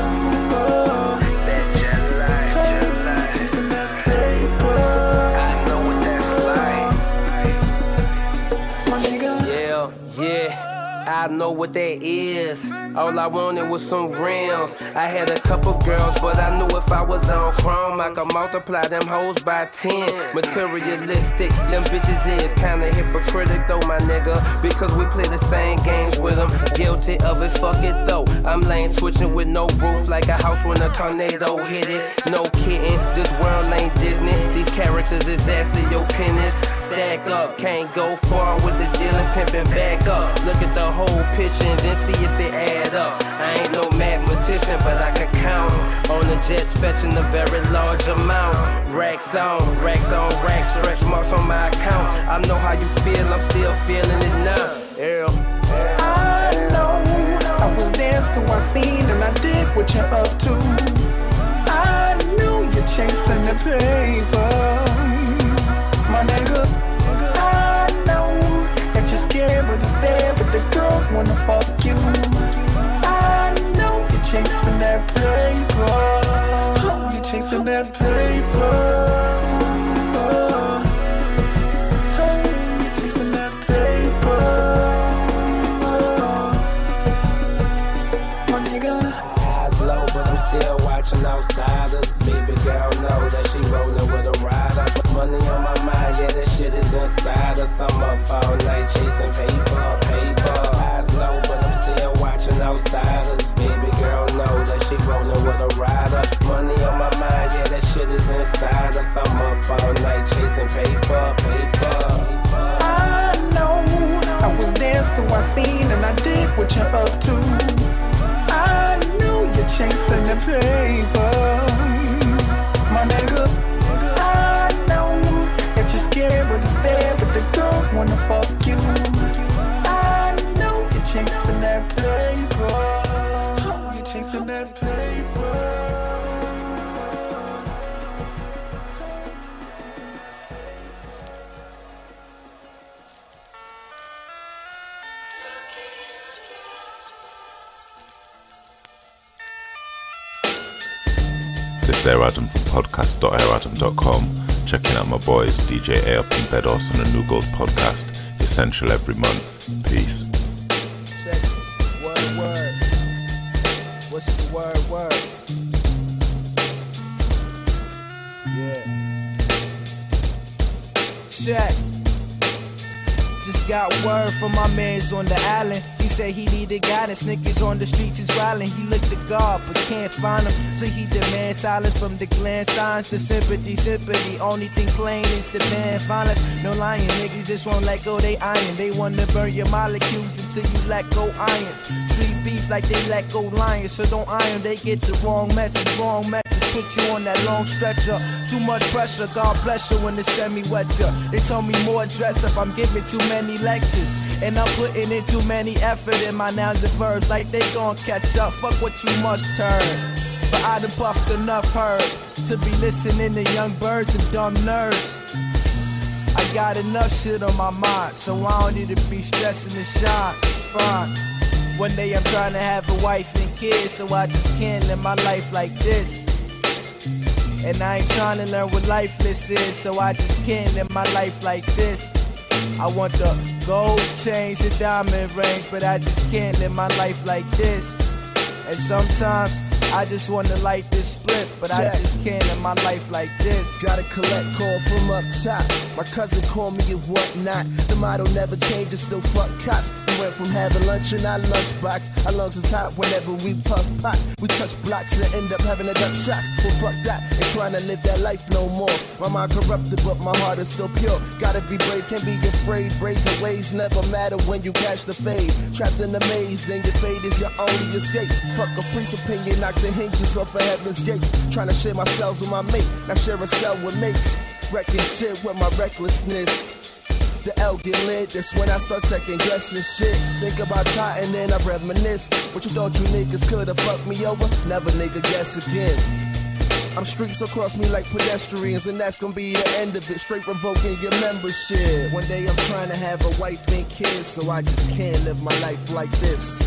I know what that is. All I wanted was some rims. I had a couple girls, but I knew if I was on chrome, I could multiply them hoes by ten. Materialistic, them bitches is kinda hypocritic though, my nigga, because we play the same games with them. Guilty of it, fuck it though. I'm lane switching with no roof, like a house when a tornado hit it. No kidding, this world ain't Disney. These characters is after your pennies. Stack up, can't go far with the dealing, pimping back up. Look at the whole picture and then see if it add up. I ain't no mathematician, but I can count on the jets fetching a very large amount. Racks on, racks on, racks, stretch marks on my account. I know how you feel, I'm still feeling it now. Yeah. I know, I was there so I seen and I did what you're up to. I knew you're chasing the paper, my nigga. I know that you're scared but it's there, but the girls wanna fuck you. I know you're chasing that paper, you're chasing that paper. You're chasing that paper, my nigga. Eyes low, but I'm still watching outsiders. Baby girl know that she rolling with a rider. Money on my mind, yeah, that shit is inside us. I'm up all night chasing paper, paper. Eyes low, but I'm still watching outsiders. Baby girl know that she rolling with a rider. Money on my mind, yeah, that shit is inside us. I'm up all night chasing paper, paper. I know, I was there so I seen and I did what you're up to. I knew you're chasing the paper, my nigga. You're scared but it's there, but the girls wanna fuck you. I know you're chasing that paper, you're chasing that paper. is Air Adam from podcast dot air adam dot com. Checking out my boys D J Aop and Bedos on the New Gold podcast. Essential every month. Peace. Check it. Word, word. What's the word, word? Yeah. Check. Just got word from my mans on the island. He said he needed guidance. Niggas on the streets is wildin'. He looked to God but can't find him. So he demand silence from the gland signs. The sympathy, sympathy. Only thing plain is demand violence. No lying, niggas just won't let go they iron. They wanna burn your molecules until you let go irons. Treat beef like they let go lions. So don't iron, they get the wrong message, wrong message. Put you on that long stretcher. Too much pressure, God bless you when the semi wet ya. They told me more dress up, I'm giving too many lectures. And I'm putting in too many effort in my nouns and verbs. Like they gon' catch up, fuck what you must turn. But I done puffed enough heard to be listening to young birds and dumb nerds. I got enough shit on my mind, so I don't need to be stressing and shine. Fine. One day I'm trying to have a wife and kids, so I just can't live my life like this. And I ain't trying to learn what lifeless is, so I just can't live my life like this. I want the gold chains and diamond rings, but I just can't live my life like this. And sometimes I just wanna light this split, but Check. I just can't live my life like this. Gotta collect call from up top. My cousin called me and whatnot. The motto never changes, still fuck cops. We went from having lunch in our lunchbox. Our lungs is hot whenever we puff pot. We touch blocks and end up having a duck shots. Well, fuck that, ain't trying to live that life no more. My mind corrupted, but my heart is still pure. Gotta be brave, can't be afraid. Braids and waves never matter when you catch the fade. Trapped in the maze, then your fate is your only escape. Fuck a priest's opinion, knock the hinges off of heaven's gates. Trying to share my cells with my mate, now share a cell with mates. Wrecking shit with my recklessness. The L get lit, that's when I start second guessing shit. Think about Titan and I reminisce. What you thought you niggas could've fucked me over? Never nigga guess again. I'm streets across me like pedestrians, and that's gonna be the end of it. Straight revoking your membership. One day I'm trying to have a wife and kids, so I just can't live my life like this.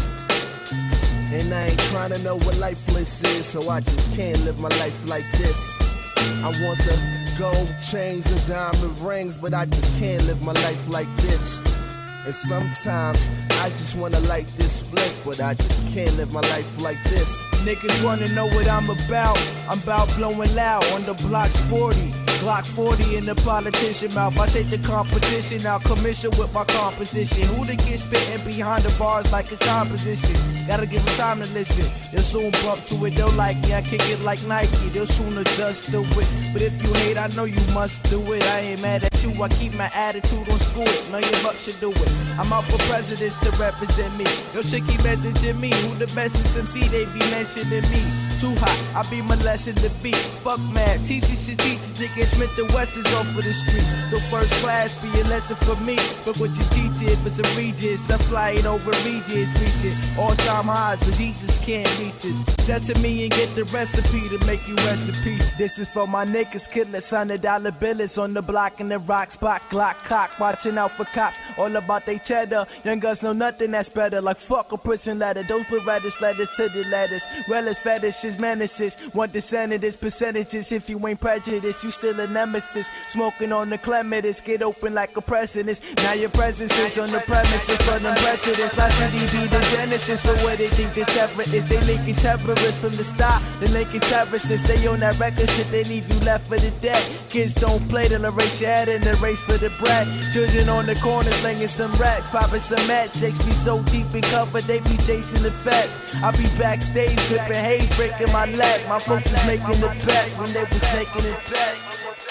And I ain't trying to know what lifeless is, so I just can't live my life like this. I want the gold chains and diamond rings, but I just can't live my life like this. And sometimes I just wanna light this split, but I just can't live my life like this. Niggas wanna know what I'm about. I'm about blowing loud on the block sporty. Glock forty in the politician mouth. I take the competition out, commission with my composition. Who to get spitting behind the bars like a composition? Gotta give them time to listen. They'll soon bump to it, they'll like me. I kick it like Nike, they'll soon adjust to it. But if you hate, I know you must do it. I ain't mad at you, I keep my attitude on school. Know your luck should do it. I'm out for presidents to represent me. Yo, chick keep messaging me. Who the best is M C? They be mentioning me. Too hot, I be molesting the beat. Fuck mad, teachers should teach. Nigga Smith and West is off of the street. So first class be a lesson for me. Look what you teach it for some regis. I fly it over regis, reach it. All time highs, but Jesus can't reach us. Send to me and get the recipe to make you rest in peace. This is for my niggas, killers, hundred dollar billers on the block in the rock spot. Glock cock, watching out for cops. All about they cheddar. Young guns know nothing that's better. Like fuck a prison letter. Those Berettas letters to the letters. Relish fetishes, menaces. One descendant is percentages. If you ain't prejudiced, you still a nemesis. Smoking on the clematis, get open like a precedence. Now your presence is on the premises for them precedents. My city be the genesis for what they think the terror is. They linking terrorists from the start. They linking terrorists. They on that record shit, they leave you left for the dead. Kids don't play, they'll erase your head in the race for the bread. Children on the corner slinging some racks, popping some match. Shakes be so deep in cover, they be chasing the feds. I be backstage, dripping haze, breaking my leg. My folks was making the best when they was making it best.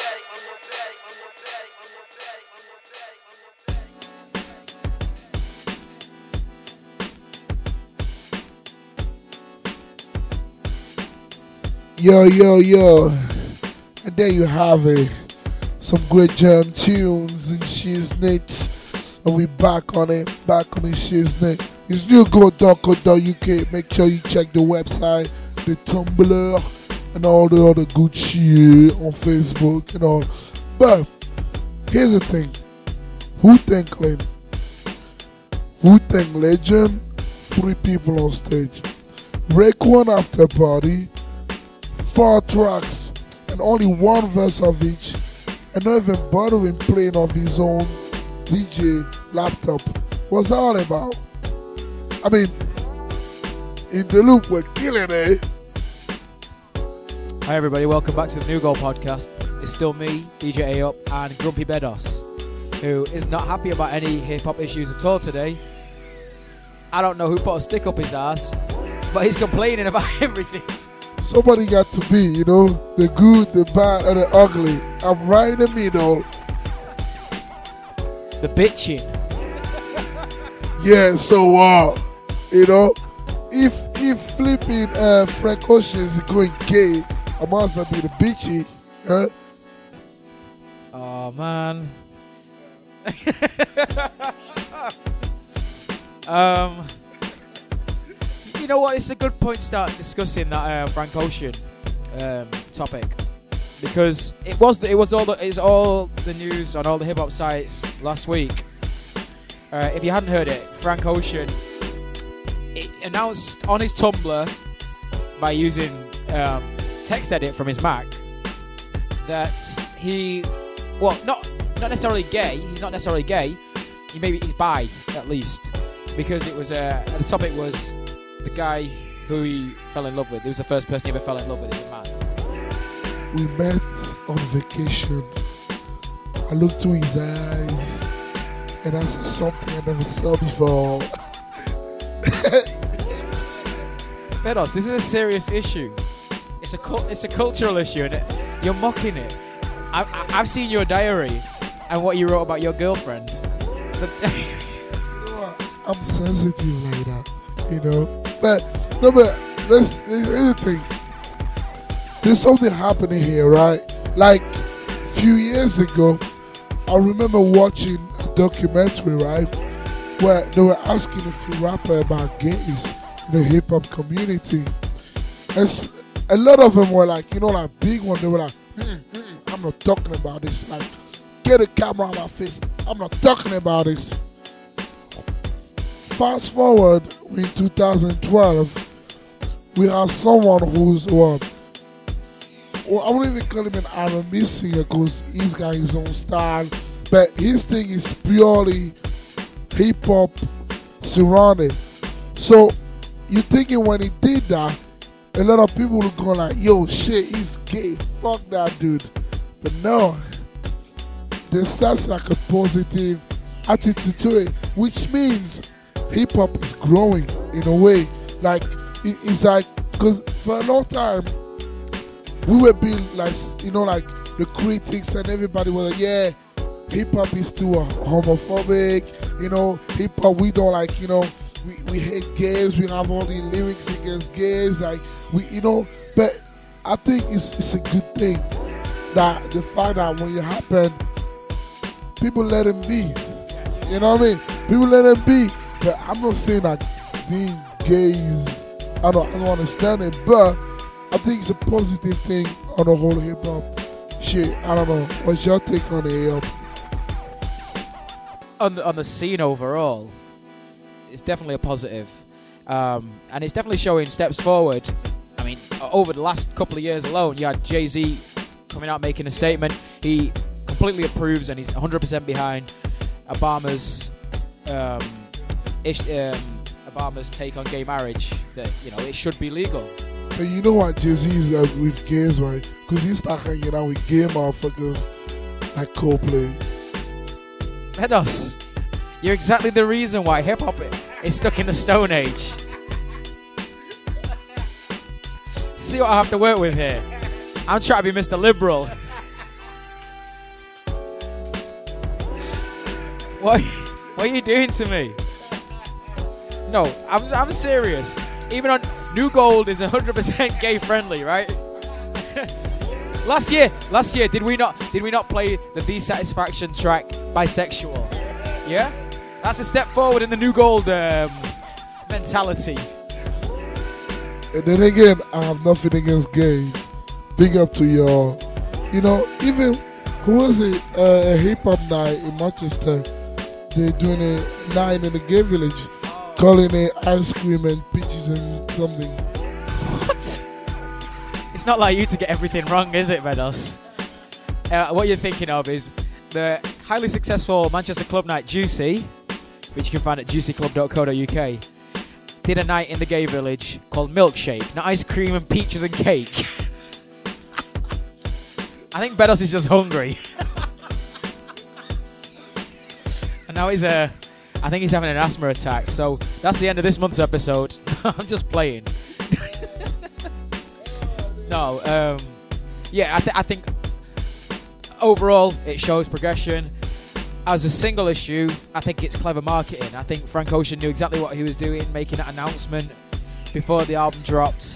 Yo, yo, yo. And there you have it. Some great jam tunes and shiznits. And we back on it. Back on the shiznit. It's new gold dot co dot U K. Make sure you check the website, the Tumblr, and all the other good shit on Facebook and all. But here's the thing. Wu-Tang Clan. Wu-Tang Legend. Three people on stage. Break one after party. four tracks and only one verse of each, and not even bothering playing off his own D J laptop. What's that all about? I mean, in the loop, we're killing it. Hi everybody, welcome back to the New Goal podcast. It's still me, D J A-Up, and Grumpy Bedos, who is not happy about any hip-hop issues at all today. I don't know who put a stick up his ass, but he's complaining about everything. Somebody got to be, you know, the good, the bad, and the ugly. I'm right in the middle. The bitching. Yeah, so, uh, you know, if if flipping uh, Frank Ocean is going gay, I might as well be the bitchy, huh? Oh, man. um, you know what? It's a good point to start discussing that uh, Frank Ocean um, topic, because it was the, it was all the, it's all the news on all the hip hop sites last week. Uh, if you hadn't heard it, Frank Ocean it announced on his Tumblr by using um, TextEdit from his Mac that he, well, not not necessarily gay. He's not necessarily gay. He maybe he's bi at least, because it was uh, the topic was the guy who he fell in love with. He was the first person he ever fell in love with as a man. We met on vacation. I looked to his eyes and I saw something I never saw before. Bedos, this is a serious issue. It's a cu- it's a cultural issue, and it, you're mocking it. I, I, I've seen your diary and what you wrote about your girlfriend. So you know what? I'm sensitive like that, you know. But no, but let's here's the thing. There's something happening here, right? Like a few years ago, I remember watching a documentary, right, where they were asking a few rappers about gays in the hip hop community. And a lot of them were like, you know, like big one. They were like, mm, mm, I'm not talking about this. Like, get a camera on my face. I'm not talking about this. Fast forward in two thousand twelve, we have someone who's well, well I wouldn't even call him an R and B singer because he's got his own style, but his thing is purely hip hop surrounded. So you thinking when he did that, a lot of people would go like, yo, shit, he's gay, fuck that dude. But no, there's such like a positive attitude to it, which means hip hop is growing in a way. Like, it, it's like, because for a long time, we were being like, you know, like the critics and everybody was like, yeah, hip hop is too uh, homophobic, you know, hip hop, we don't like, you know, we, we hate gays, we have all the lyrics against gays, like, we, you know, but I think it's, it's a good thing that the fact that when it happened, people let him be, you know what I mean? People let him be, but I'm not saying that being gay is, I don't, I don't understand it, but I think it's a positive thing on the whole hip hop shit. I don't know, what's your take on it, hip hop? On, on the scene overall, it's definitely a positive, um, and it's definitely showing steps forward. I mean, over the last couple of years alone, you had Jay-Z coming out making a statement. He completely approves and he's one hundred percent behind Obama's um, ish, um, Obama's take on gay marriage, that, you know, it should be legal. But you know what Jay-Z is uh, with gays, right? Because he started hanging out with gay motherfuckers like Coldplay. Bedos, you're exactly the reason why hip-hop is stuck in the Stone Age. See what I have to work with here. I'm trying to be Mister Liberal. What, what are you doing to me? No, I'm, I'm serious. Even on New Gold is one hundred percent gay friendly, right? last year, last year, did we not did we not play the Dissatisfaction track Bisexual? Yeah, that's a step forward in the New Gold um, mentality. And then again, I have nothing against gays. Big up to y'all. You know, even who was it? Uh, a hip hop night in Manchester. They're doing a night in the gay village, calling it ice cream and peaches and something. What? It's it's not like you to get everything wrong, is it, Bedos? Uh, what you're thinking of is the highly successful Manchester club night Juicy, which you can find at juicy club dot co dot U K, did a night in the gay village called Milkshake. Not ice cream and peaches and cake. I think Bedos is just hungry. And now he's uh, I think he's having an asthma attack. So that's the end of this month's episode. I'm just playing. no, um, yeah, I, th- I think overall it shows progression. As a single issue, I think it's clever marketing. I think Frank Ocean knew exactly what he was doing, making that announcement before the album dropped.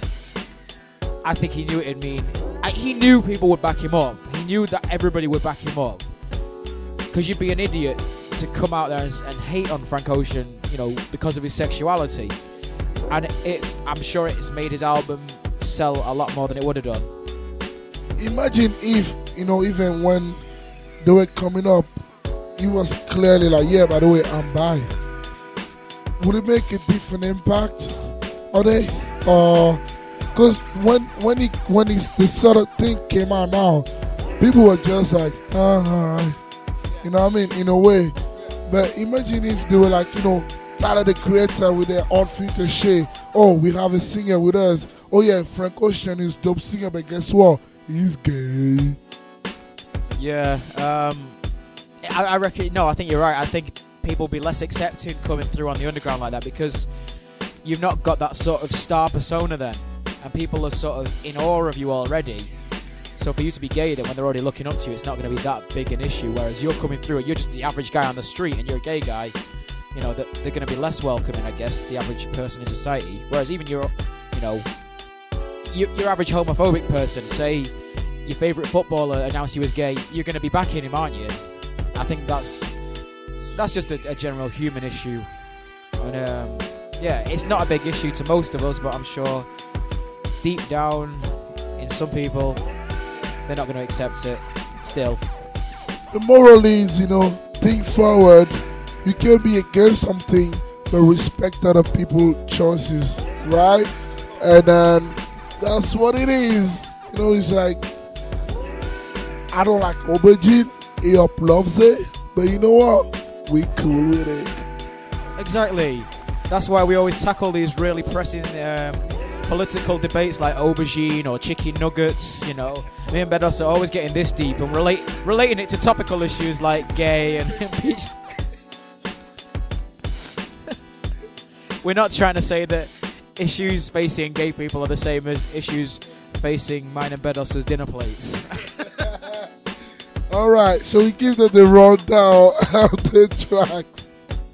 I think he knew it'd mean... I, he knew people would back him up. He knew that everybody would back him up. Because you'd be an idiot to come out there and, and hate on Frank Ocean, you know, because of his sexuality. And it's, I'm sure it's made his album sell a lot more than it would have done. Imagine if, you know, even when they were coming up, he was clearly like, yeah, by the way, I'm bi. Would it make a different impact? Are they? Uh, because when when he when he, this sort of thing came out now, people were just like, ah, all right. You know what I mean? In a way. But imagine if they were like, you know, Tyler the Creator with their odd filter shade. Oh, we have a singer with us. Oh yeah, Frank Ocean is dope singer, but guess what? He's gay. Yeah, um, I, I reckon, no, I think you're right. I think people will be less accepting coming through on the underground like that because you've not got that sort of star persona then. And people are sort of in awe of you already. So for you to be gay, then when they're already looking up to you, it's not going to be that big an issue. Whereas you're coming through, you're just the average guy on the street and you're a gay guy, you know, they're, they're going to be less welcoming, I guess, the average person in society. Whereas even your, you know, your, your average homophobic person, say your favourite footballer announced he was gay, you're going to be backing him, aren't you? I think that's that's just a, a general human issue. And um, yeah, it's not a big issue to most of us, but I'm sure deep down in some people, they're not going to accept it still. The moral is, you know, think forward. You can't be against something, but respect other people's choices, right? And um, that's what it is. You know, it's like, I don't like aubergine. Eop loves it, but you know what? We cool with it. Exactly. That's why we always tackle these really pressing um, political debates like aubergine or chicken nuggets. You know, me and Bedos are always getting this deep and relate relating it to topical issues like gay and peach. We're not trying to say that issues facing gay people are the same as issues facing mine and Bedos' dinner plates. All right, so we give them the rundown of the tracks.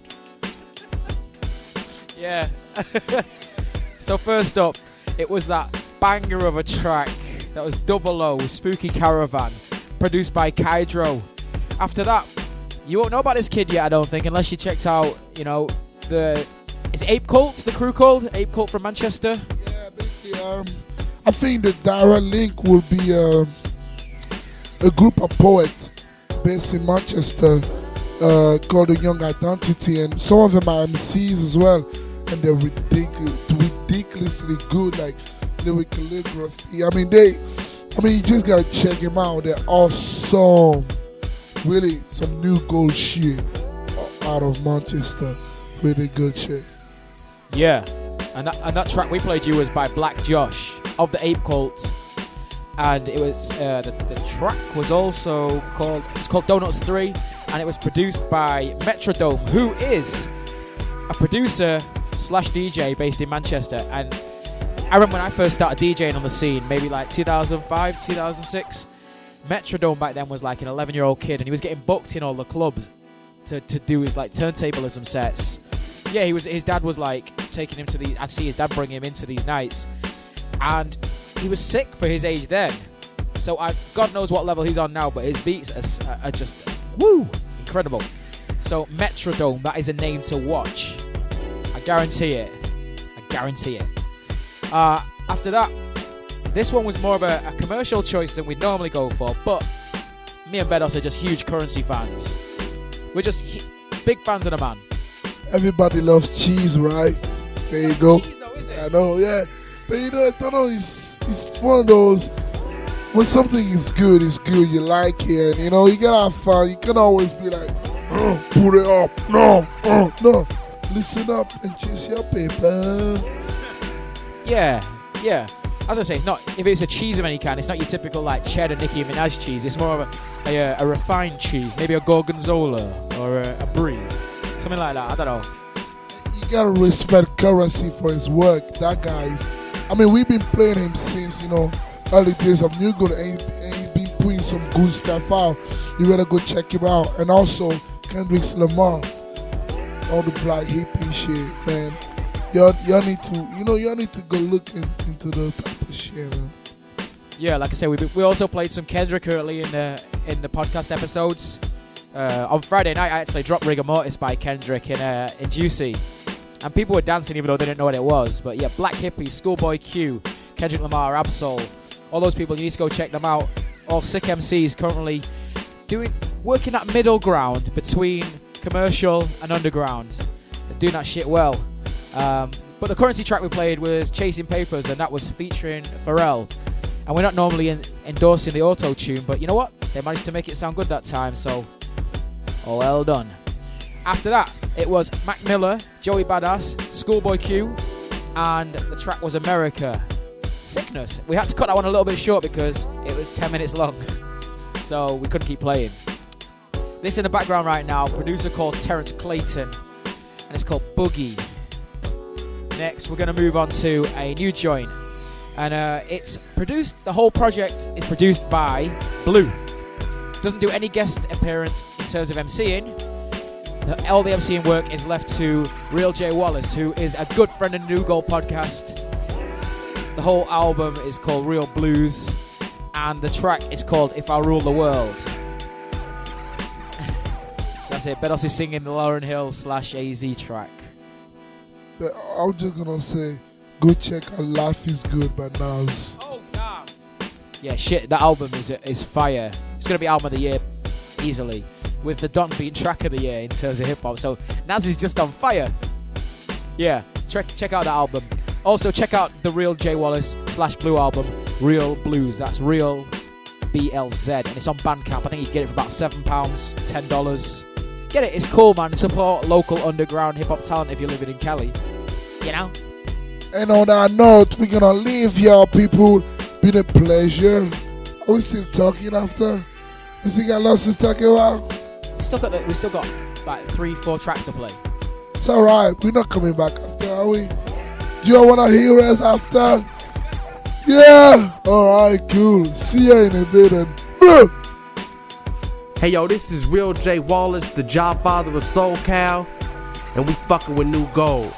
Yeah. So first up, it was that banger of a track that was Double O, Spooky Caravan, produced by Kydro. After that, you won't know about this kid yet, I don't think, unless you checked out, you know, the... Is it Ape Cult, the crew called? Ape Cult from Manchester? Yeah, basically, um, I think the direct link will be uh, a group of poets based in Manchester uh, called The Young Identity, and some of them are M Cs as well, and they're ridiculous, ridiculously good, like lyric calligraphy. I mean, they, I mean, you just gotta check them out. They're awesome. Really, some new gold shit out of Manchester. Really good shit. Yeah, and that, and that track we played you was by Black Josh of the Ape Cult, and it was uh, the, the track was also called it's called Donuts three, and it was produced by Metrodome, who is a producer slash D J based in Manchester. And I remember when I first started DJing on the scene, maybe like two thousand five, two thousand six. Metrodome back then was like an eleven year old kid, and he was getting booked in all the clubs to, to do his like turntablism sets. Yeah, he was. His dad was like taking him to the. I'd see his dad bring him into these nights, and he was sick for his age then. So I, God knows what level he's on now, but his beats are, are just woo incredible. So Metrodome, that is a name to watch. I guarantee it. I guarantee it. Uh, after that, this one was more of a, a commercial choice than we'd normally go for, but me and Bedos are just huge Currency fans. We're just he- big fans of the man. Everybody loves cheese, right? There you go. Cheese, though, is it? I know, yeah. But you know, I don't know, it's, it's one of those, when something is good, it's good, you like it, and, you know, you gotta have fun. You can always be like, oh, put it up, no, oh, no. Listen up and choose your paper. Yeah, yeah. As I say, it's not, if it's a cheese of any kind, it's not your typical like cheddar Nicki Minaj cheese. It's more of a, a, a refined cheese, maybe a gorgonzola or a, a brie, something like that. I don't know. You gotta respect Currency for his work. That guy's, I mean, we've been playing him since, you know, early days of New Gold, and he's, and he's been putting some good stuff out. You better go check him out. And also Kendrick Lamar, all the black hippie shit, man. Y'all, y'all need to, you know, y'all need to go look in, into the type of shit, man. Yeah, like I said, we we also played some Kendrick early in the in the podcast episodes. Uh, on Friday night, I actually dropped Rigor Mortis by Kendrick in uh, in Juicy, and people were dancing even though they didn't know what it was. But yeah, Black Hippie, Schoolboy Q, Kendrick Lamar, Absol, all those people, you need to go check them out. All sick M Cs currently doing working that middle ground between commercial and underground. They're doing that shit well. Um, but the Currency track we played was Chasing Papers, and that was featuring Pharrell. And we're not normally in, endorsing the auto-tune, but you know what? They managed to make it sound good that time, so oh, well done. After that, it was Mac Miller, Joey Badass, Schoolboy Q, and the track was America. Sickness. We had to cut that one a little bit short because it was ten minutes long, so we couldn't keep playing. This in the background right now, producer called Terrence Clayton, and it's called Boogie. Next, we're going to move on to a new joint, and uh, it's produced, the whole project is produced by Blue. Doesn't do any guest appearance in terms of MCing. All the MCing work is left to Real J Wallace, who is a good friend of the New Gold podcast. The whole album is called Real Blues, and the track is called If I Rule the World. That's it. Bedos is singing the Lauryn Hill slash A Z track. But I'm just gonna say, go check out Life Is Good by Nas. Oh, God. Yeah, shit, that album is is fire. It's gonna be album of the year, easily, with the Don being track of the year in terms of hip hop. So Nas is just on fire. Yeah, check check out that album. Also check out the Real J Wallace slash Blue album, Real Blues. That's Real B L Z, and it's on Bandcamp. I think you can get it for about seven pounds, ten dollars. Get it, it's cool, man. Support local underground hip hop talent if you're living in Cali. You know? And on that note, we're gonna leave y'all people. Been a pleasure. Are we still talking after? We still got lots to talk about? We still got the, we still got like three, four tracks to play. It's alright, we're not coming back after, are we? Do you wanna hear us after? Yeah! Alright, cool. See ya in a bit and boom! Hey yo, this is Real J Wallace, the job father of SoulCal, and we fucking with New Gold.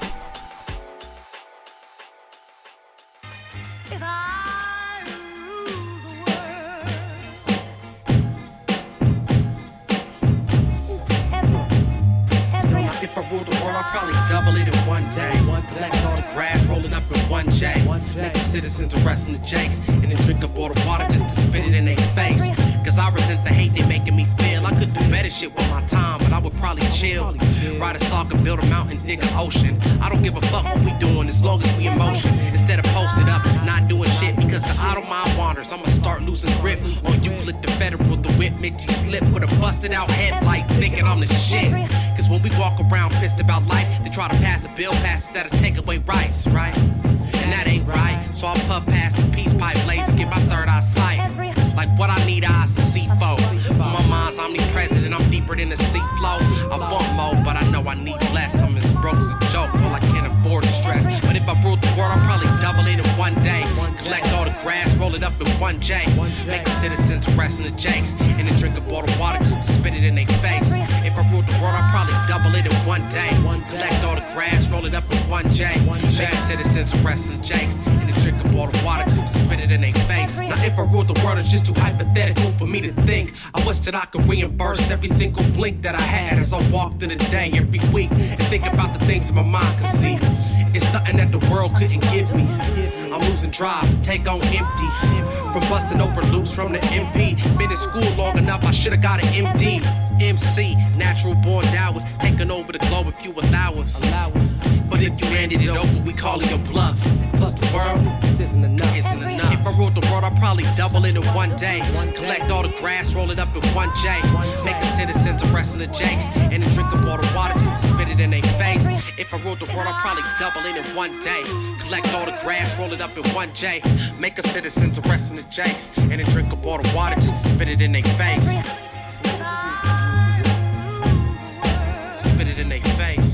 If I rule the world, I'll probably double it in one day. Collect all the grass, roll it up in one J. Make the citizens arresting the jakes, and then drink up all the water just to spit it in their face. Cause I resent the hate they making me feel. I could do better shit with my time, but I would probably chill. Ride a soccer, build a mountain, dig an ocean. I don't give a fuck what we doing as long as we in motion. Instead of posted up, not doing shit because the idle mind wanders. I'ma start losing grip on Euclid the Federal, the whip Mitchie slip with a busted out headlight, thinking I'm the shit. Cause when we walk around pissed about life, they try to pass a bill pass instead of take away rights, right? And that ain't right. So I puff past the peace pipe blaze and get my third eye sight. Like what I need eyes to see for. For my mind's omnipresent and I'm deeper than the sea flow. I want more, but I know I need less. I'm as broke as a joke, well I can't afford the stress. But if I ruled the world, I'll probably double it in one day. Collect all the grass, roll it up in one J. Make the citizens rest in the jakes, and then drink up all the water just to spit it in their face. If I ruled the world, I'll probably double it in one day. Collect all the grass, roll it up in one J. Make the citizens rest in the jakes, and then drink up all the water just to spit it in their face. Now if I ruled the world, it's just too hypothetical for me to think. I wish that I could reimburse every single blink that I had as I walked through the day every week and think about the things my mind could see. If It's something that the world couldn't give me. I'm losing drive, take on empty. From busting over loops from the M P. Been in school long enough, I should've got an M D. M C, natural born Dowers, taking over the globe if you allow us. But if you handed it over, we call it your bluff. Plus the world, this isn't enough. Isn't enough. If I ruled the world, I'd probably double it in one day. Collect all the grass, roll it up in one J. Make the citizens a rest of the jakes. And then drink up all the water just to spit it in their face. If I ruled the world, I'd probably double it in one day. Collect all the grass, roll it up in one J. Make the citizens a rest of the jakes. And then drink up all the water just to spit it in their face. Spit it in their face.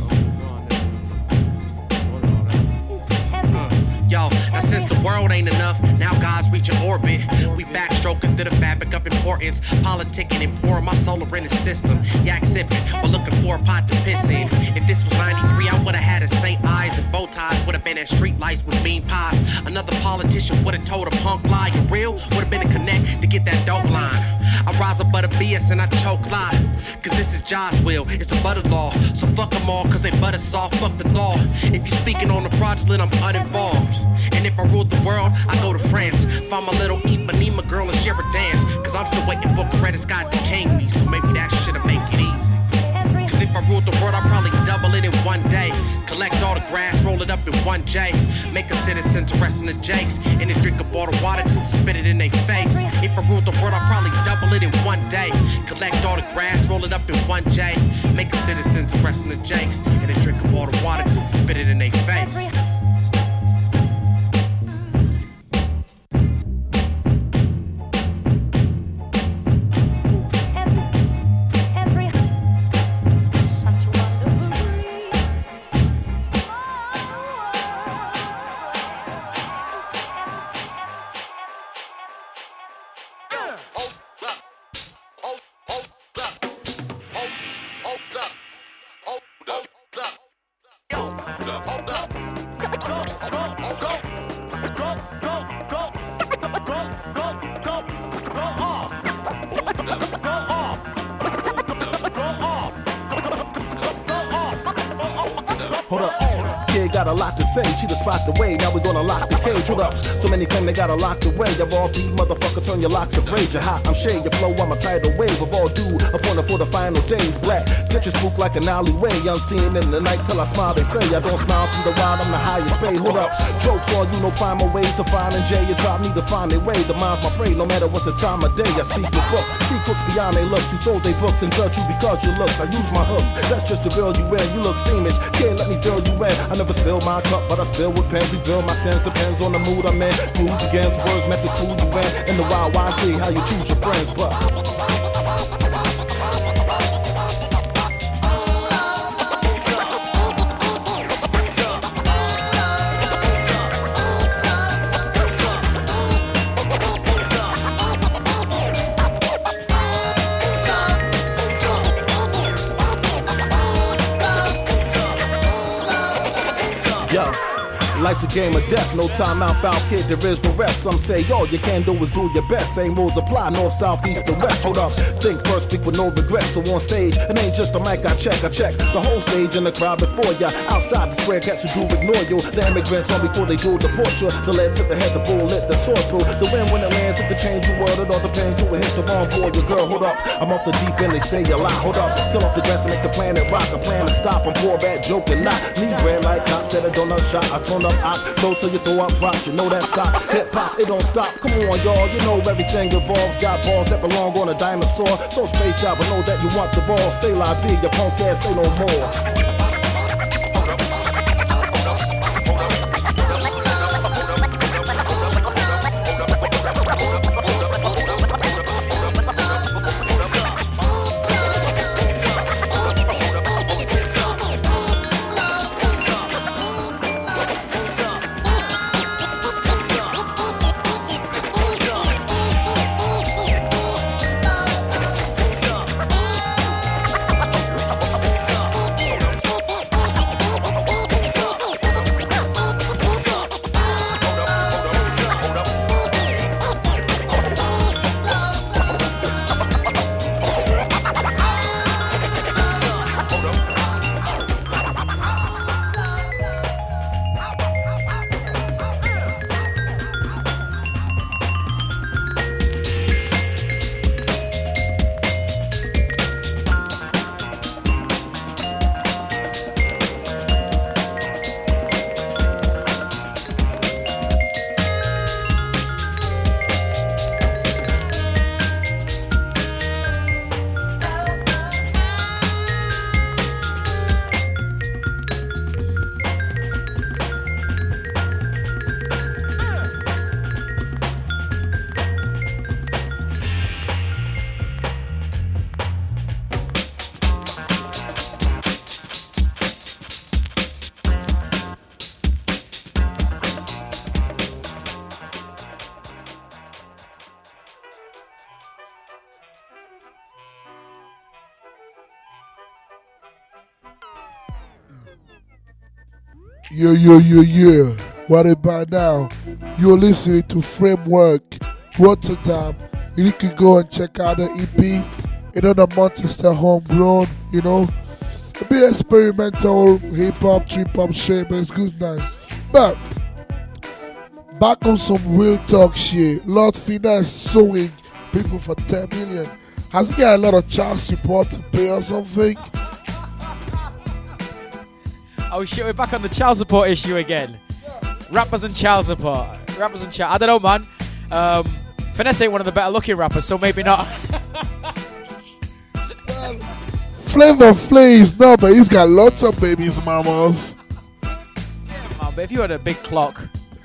Yo, now since the world ain't enough, now God's reaching orbit. We backstroking through the fabric of importance. Politicking and pouring my solar in the system. Yak sipping, but looking for a pot to piss in. If this was ninety-three, I would've had a Saint eyes and bow ties. Would've been at street lights with bean pies. Another politician would've told a punk lie. You real? Would've been a connect to get that dope line. I rise above the B S and I choke lie. Cause this is God's will, it's a butter law. So fuck them all, cause they butter soft, fuck the law. If you speaking on the fraudulent, I'm uninvolved. And if I ruled the world, I go to France. Find my little Ipanema girl and share a dance. Cause I'm still waiting for Coretta Scott to king me. So maybe that shit'll make it easy. Cause if I ruled the world, I'd probably double it in one day. Collect all the grass, roll it up in one J. Make a citizen to rest in the jakes. And then drink up all the water just to spit it in their face. If I ruled the world, I'd probably double it in one day. Collect all the grass, roll it up in one J. Make a citizen to rest in the jakes. And then drink up all the water just to spit it in their face. Say, she the spot the way, now we gonna lock the cage. Hold up, so many claim they gotta lock the way. Y'all all beat, motherfucker, turn your locks to braids. You're hot, I'm shade, your flow, I'm a tidal wave of all due. Appointed for the final days, black. Get your spook like an alleyway, unseen in the night till I smile. They say I don't smile through the wild, I'm the highest paid. Hold up, jokes on you, no find my ways to find and Jay. You drop me to find their way. The mind's my prey, no matter what's the time of day. I speak with books, see crooks beyond their looks. You throw their books and judge you because you looks. I use my hooks, that's just the real you in. You look fiendish, can't let me fill you in. I never spill my cup, but I spill with pen. Reveal my sins, depends on the mood I'm in. Mood against words meant to cool you in. In the wild, wisely, how you choose your friends, but life's a game of death, no time out, foul kid, there is no rest. Some say, all you can do is do your best. Same rules apply, north, south, east, and west. Hold up, think first, speak with no regret. So on stage, it ain't just a mic, I check, I check the whole stage and the crowd before ya. Outside, the square cats who do ignore you. The immigrants on before they do deport you. The lead to the head, the bullet, the sword through. The wind when it lands, it could change the world. It all depends who it hits the wrong board. Your girl, hold up, I'm off the deep end, they say a lot. Hold up, kill off the grass and make the planet rock. A plan to stop, I'm poor, bad joking, not. Need bread like cops at a donut shop. I turn up, I go till you throw up props, you know that stop. Hip hop, it don't stop. Come on, y'all, you know everything revolves. Got balls that belong on a dinosaur. So spaced out, but know that you want the ball. Stay la vie, your punk ass say no more. Yo, yo, yo, yo. What about now? You're listening to Framework, Rotterdam. You can go and check out the E P. You know, the Manchester homegrown, you know. A bit experimental, hip-hop, trip-hop shit, but it's good, nice. But, back on some real talk shit. Lord Finesse suing people for ten million. Has he got a lot of child support to pay or something? Oh shit, we're back on the child support issue again. Rappers and child support. Rappers and child. I don't know, man. Um, Finesse ain't one of the better looking rappers, so maybe not. Well, Flavor Flav is not, but he's got lots of babies, mamas. Yeah, man, but if you had a big clock.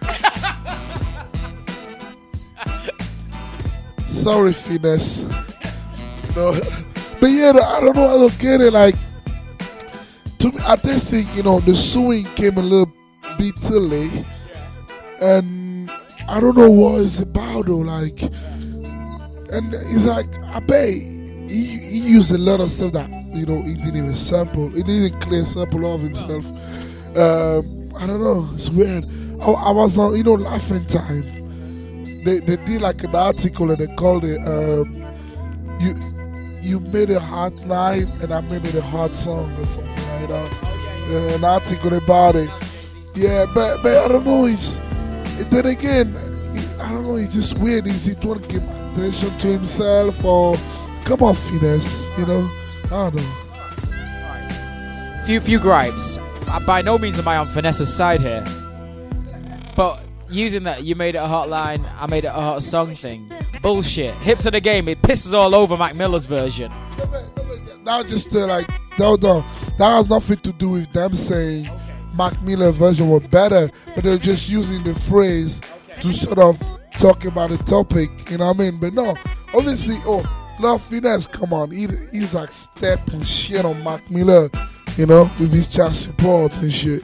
Sorry, Finesse. No, but yeah, I don't know. I don't get it. Like, to me, I just think, you know, the suing came a little bit too late, and I don't know what it's about though. Like, and it's like, I bet he, he used a lot of stuff that, you know, he didn't even sample. He didn't clear sample of himself. Um, I don't know. It's weird. I, I was on, you know, Laughing Time. They they did like an article and they called it um, you. You made a hot line and I made it a hot song or something like that. Uh, an article about it. Yeah, but but I don't know. It's then again, I don't know. It's just weird. Is he trying to give attention to himself or come on, Finesse? You know, I don't know. Few few gripes. Uh, By no means am I on Finesse's side here, but using that, you made it a hot line, I made it a hot song thing. Bullshit. Hips of the game. It pisses all over Mac Miller's version. That was just uh, like no, no. That has nothing to do with them saying okay. Mac Miller version was better, but they're just using the phrase okay. to sort of talk about the topic. You know what I mean? But no, obviously, oh, Lord Finesse, come on, he, he's like stepping shit on Mac Miller, you know, with his child support and shit.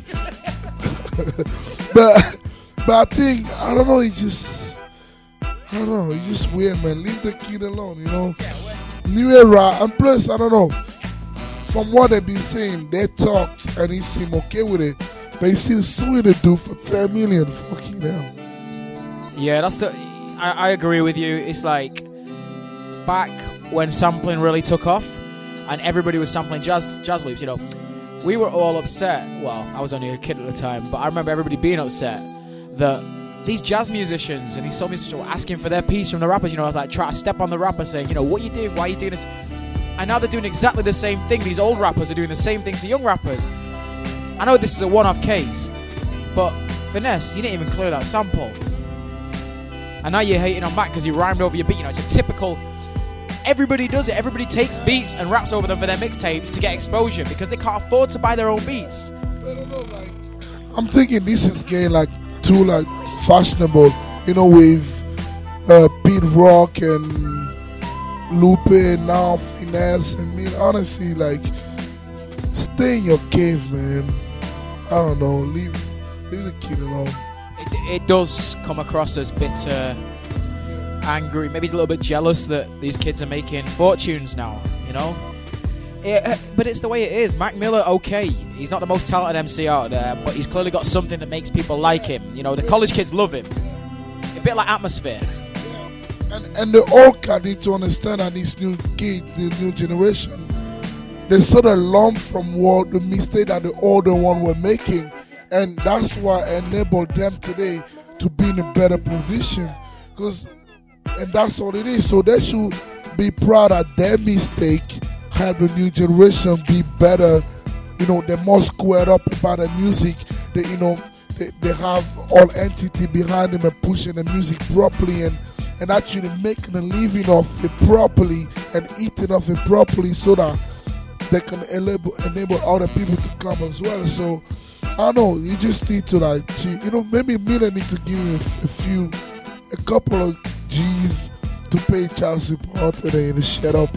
but, but I think I don't know. He just. I don't know, it's just weird, man. Leave the kid alone, you know. New era, and plus, I don't know. From what they've been saying, they talked and he seemed okay with it, but he's still suing the dude for ten million. Fucking hell. Yeah, that's the. I, I agree with you. It's like back when sampling really took off, and everybody was sampling jazz jazz loops. You know, we were all upset. Well, I was only a kid at the time, but I remember everybody being upset that these jazz musicians and these soul musicians were asking for their piece from the rappers. You know, I was like, try to step on the rapper saying, you know, what you doing? Why are you doing this? And now they're doing exactly the same thing. These old rappers are doing the same thing to young rappers. I know this is a one-off case, but Finesse, you didn't even clear that sample. And now you're hating on Mac because he rhymed over your beat. You know, it's a typical... Everybody does it. Everybody takes beats and raps over them for their mixtapes to get exposure because they can't afford to buy their own beats. I don't know, like... I'm thinking this is getting, like, too, like, fashionable. You know, with uh, Pete Rock and Lupe and now Finesse. I mean, honestly, like, stay in your cave, man. I don't know. Leave, leave the kid alone. It, it does come across as bitter, angry, maybe a little bit jealous that these kids are making fortunes now, you know? It, but it's the way it is. Mac Miller, okay, he's not the most talented M C out there, but he's clearly got something that makes people like him. You know, the college kids love him. A bit like Atmosphere. And, and the old cat need to understand that this new kid, the new generation, they sort of learn from what the mistake that the older one were making. And that's what enabled them today to be in a better position. Because, and that's all it is. So they should be proud of their mistake, have the new generation be better. You know, they're more squared up about the music. They, you know, they, they have all entity behind them and pushing the music properly and, and actually making a living off it properly and eating off it properly so that they can enable, enable other people to come as well. So, I don't know, you just need to like, you know, maybe Miller need to give you a, a few, a couple of G's to pay child support today and shut up.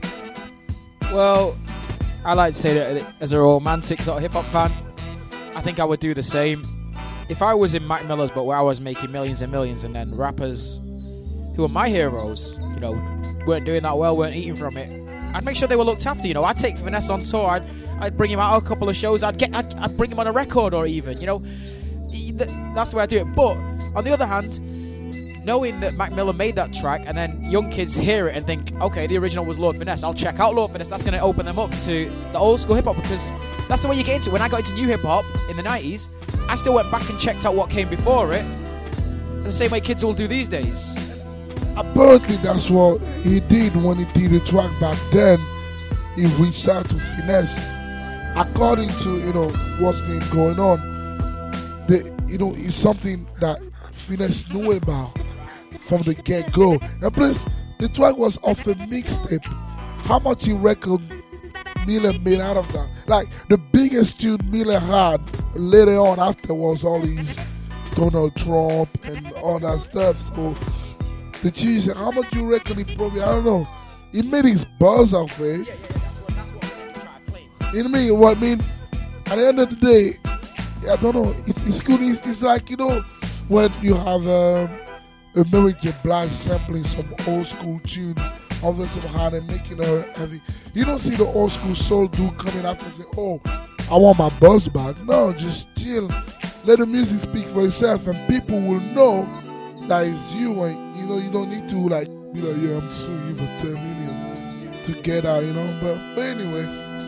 Well, I like to say that as a romantic sort of hip-hop fan, I think I would do the same. If I was in Mac Miller's but where I was making millions and millions and then rappers who are my heroes, you know, weren't doing that well, weren't eating from it, I'd make sure they were looked after, you know. I'd take Finesse on tour, I'd, I'd bring him out a couple of shows. I'd get, I'd, I'd bring him on a record, or even, you know, that's the way I do it. But on the other hand, knowing that Mac Miller made that track, and then young kids hear it and think, okay, the original was Lord Finesse, I'll check out Lord Finesse. That's going to open them up to the old school hip hop, because that's the way you get into it. When I got into new hip hop in the nineties, I still went back and checked out what came before it, the same way kids will do these days. Apparently, that's what he did when he did the track back then. He reached out to Finesse. According to, you know, what's been going on, the, you know, it's something that Finesse knew about from the get-go. And plus, the track was off a mixtape. How much you reckon Miller made out of that? Like, the biggest tune Miller had later on after was all these Donald Trump and all that stuff. So, the cheese, how much you reckon he probably, I don't know, he made his buzz off it. Yeah, yeah, that's what, that's what I was trying to claim. You know what I mean? What I mean, at the end of the day, I don't know, it's, it's good. It's, it's like, you know, when you have um, a Mary J. Blige sampling some old school tune over some hard and making her heavy. You don't see the old school soul dude coming after and say, oh, I want my buzz back. No, just chill. Let the music speak for itself, and people will know that it's you. And you know, you don't need to like be like, yeah, I'm suing you for ten million to get out, you know. But, but anyway,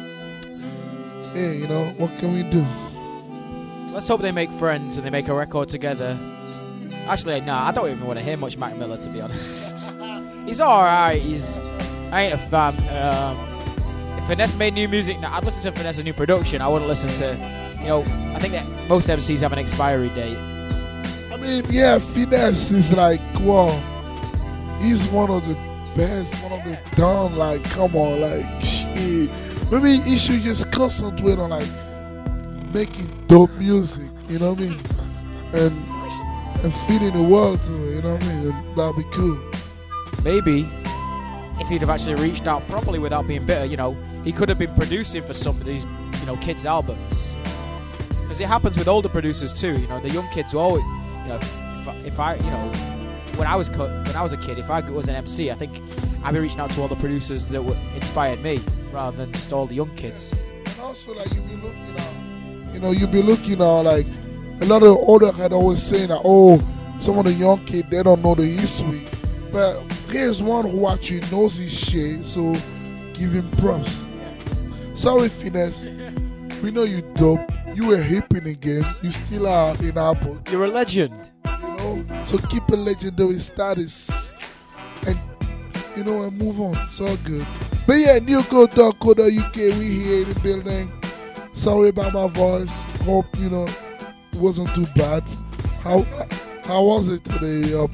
hey, you know, what can we do? Let's hope they make friends and they make a record together. Actually, nah, I don't even want to hear much Mac Miller, to be honest. He's alright. He's, I ain't a fan. Um, if Finesse made new music, nah, I'd listen to Finesse's new production. I wouldn't listen to, you know, I think that most M Cs have an expiry date. I mean, yeah, Finesse is like, well, he's one of the best, one of the dumb, like, come on, like, shit. Maybe he should just concentrate on, like, making dope music, you know what I mean? And and feeding the world to it, you know what I mean? And that'd be cool. Maybe if he'd have actually reached out properly without being bitter, you know, he could have been producing for some of these, you know, kids' albums. Because it happens with older producers too, you know, the young kids will always, you know, if, if I, you know, when I was co- when I was a kid, if I was an M C, I think I'd be reaching out to all the producers that were inspired me rather than just all the young kids. And also, like, you'd be looking at, you know, you'd be looking at, like, a lot of the older had always saying that, oh, some of the young kids, they don't know the history. But here's one who actually knows his shit, so give him props. Sorry, Finesse. We know you dope. You were hip in the games. You still are in Apple. You're a legend. You know? So keep a legendary status. And, you know, and move on. It's all good. But yeah, new gold dot co dot U K. We here in the building. Sorry about my voice. Hope, you know, it wasn't too bad. How how was it today? Up?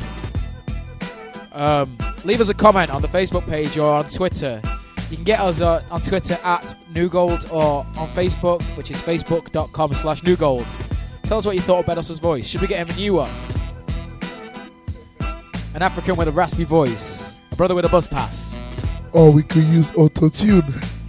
Um, leave us a comment on the Facebook page or on Twitter. You can get us uh, on Twitter at New Gold or on Facebook, which is facebook.com slash New Gold. Tell us what you thought of Bedos's voice. Should we get him a new one? An African with a raspy voice. A brother with a bus pass. Or we could use auto-tune.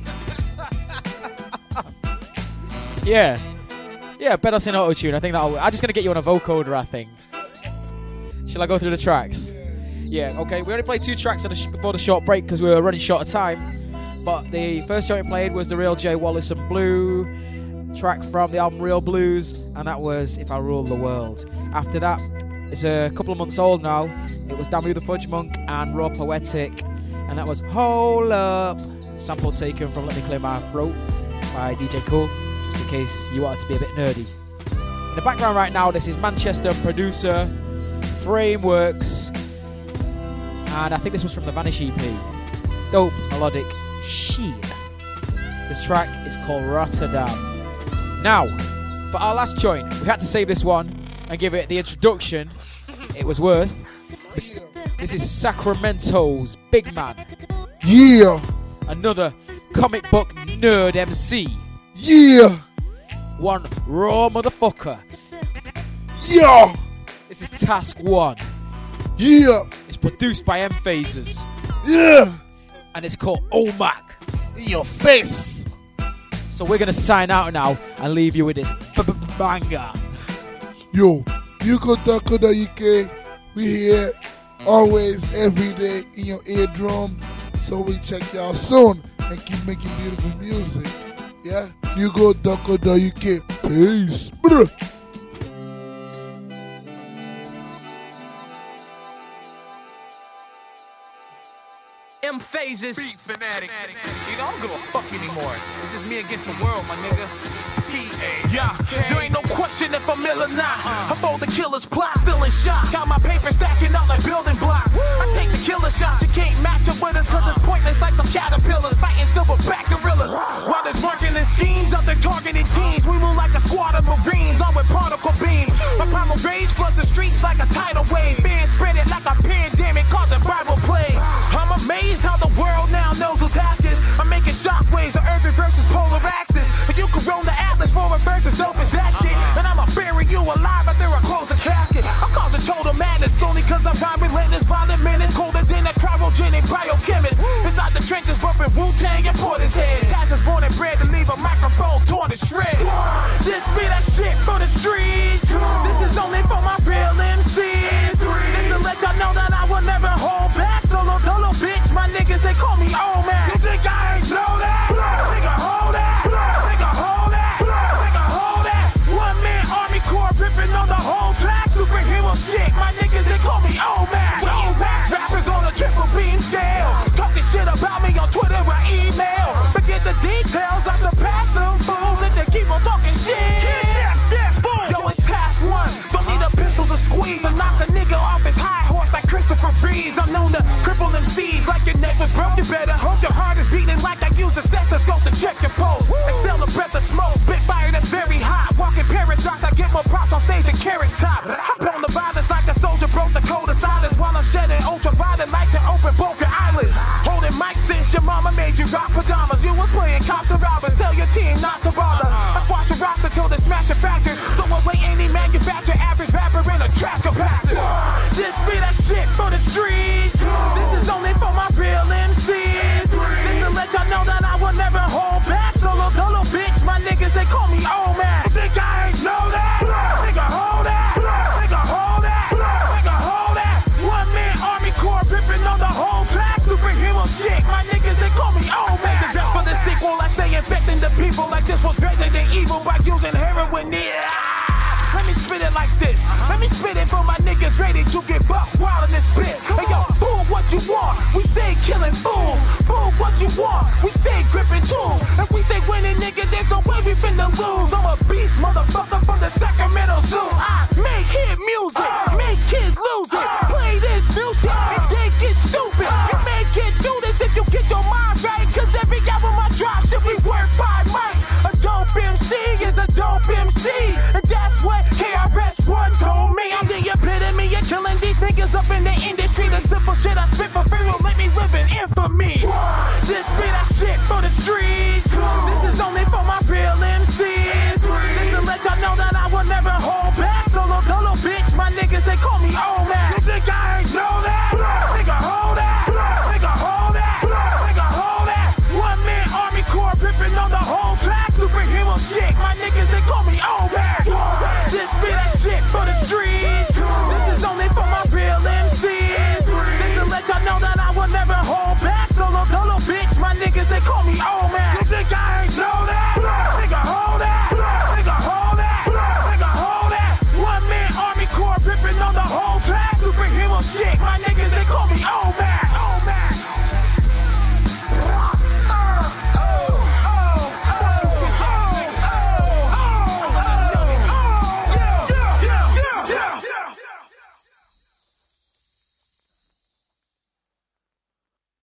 Yeah. Yeah, Bedos in auto-tune. I think that'll... I'm just going to get you on a vocoder, I think. Shall I go through the tracks? Yeah, okay. We only played two tracks the sh- before the short break because we were running short of time. But the first track we played was the Real J. Wallace and Blue track from the album Real Blues, and that was If I Rule the World. After that, it's a couple of months old now. It was W the Fudge Monk and Raw Poetic, and that was Hold Up, sample taken from Let Me Clear My Throat by D J Cool, just in case you wanted to be a bit nerdy. In the background right now, this is Manchester producer Frameworks, and I think this was from the Vanish E P. Dope, melodic shit. This track is called Rotterdam. Now, for our last joint, we had to save this one and give it the introduction it was worth. This, this is Sacramento's Big Man. Yeah. Another comic book nerd M C. Yeah. One raw motherfucker. Yeah. This is Task One. Yeah. It's produced by M-Phasers. Yeah. And it's called Omac. In your face. So we're going to sign out now and leave you with this banger. Yo, New Gold dot co dot U K. We here always, every day in your eardrum. So we check y'all soon and keep making beautiful music. Yeah, new gold dot co dot U K. Peace. Brr. M phases. Beat fanatic. You know, I don't give a fuck anymore. It's just me against the world, my nigga. Yeah, there ain't no question if I'm ill or not. I'm bold the killer's plot, still in shock. Got my paper stacking up like building blocks. I take the killer shots, you can't match up with us, cause it's pointless like some caterpillars fighting silverback gorillas. While there's marketing schemes out there targeting teens, we move like a squad of Marines on with particle beams. My primal rage floods the streets like a tidal wave. Being spread it like a pandemic, causing Bible plays. I'm amazed how the world now knows who task is. I'm making shockwaves, the earth versus polar axis. And you can roll the atlas forward versus dope as that shit. And I'ma bury you alive after I close the casket. I'm causing total madness only cause I'm not relentless. Violent menace, colder than a cryogenic biochemist. Inside the trenches, bumping Wu-Tang and Portishead. Tasks born and bred to leave a microphone torn to shreds. This be that shit for the streets. This is only for my real M Cs. This to let y'all know that I will never hold back. Solo dolo bitch, my niggas they call me old man. You think I ain't know that? Nigga hold that. Nigga hold that. Nigga hold that. One man army corps ripping on the whole track. Superhero shit, my niggas they call me old man. Old man. Rappers on a triple beam scale. Talking shit about me on Twitter or email. Forget the details, I surpass them fools. Let them keep on talking shit. Yeah, yeah, boom. Yo, it's task one. Don't need a pistol to squeeze to knock a nigga off his high horse like Christopher Reeves. I'm known to cripple them seeds like your neck was broke. You better hope your heart is beating like I use a stethoscope to check your pulse. Exhale a breath of smoke, spit fire that's very hot. Walking paradox, I get more props on stage than Carrot Top. I pound the violence like a soldier broke the code of silence while I'm shedding ultraviolet like to open both your eyelids. Holding mic since your mama made you rock pajamas. You was playing cops and robbers. Tell your team not to bother. I squash your rocks until they smash your factor. Throw away any manufacturer, average rapper in a trash compactor. This be that shit for the streets. This is only for my real M Cs. This to let y'all know that I will never hold back. Solo dolo bitch, my niggas they call me old man. You think I ain't know that? Nigga hold that. Nigga hold that. Nigga hold that. One man army corps ripping on the whole track. Superhero shit, my niggas they call me old man. The best for the sequel, I stay infecting the people like this was Resident Evil by using heroin. Yeah. Let me spit it like this. Let me spit it for my niggas ready to get buck wild in this bitch. Hey yo, fool what you want. We stay killing fools. Fool what you want. We stay gripping tools. If we stay winning, nigga, there's no way we finna lose. I'm a beast, motherfucker, from the Sacramento Zoo. I make hit music, make kids lose it. Play this music, and they get stupid. You may get do this if you get your mind right. Cause every album I drop should be worth five mics. A dope M C is a dope M C. And that's what K R S One told me. I'm the epitome of killing these niggas up in the industry. The simple shit I spit for free will make me live in infamy. This be that shit for the streets. This is only for my real M Cs. This to let y'all know that I will never hold back. Solo dolo bitch, my niggas they call me old man.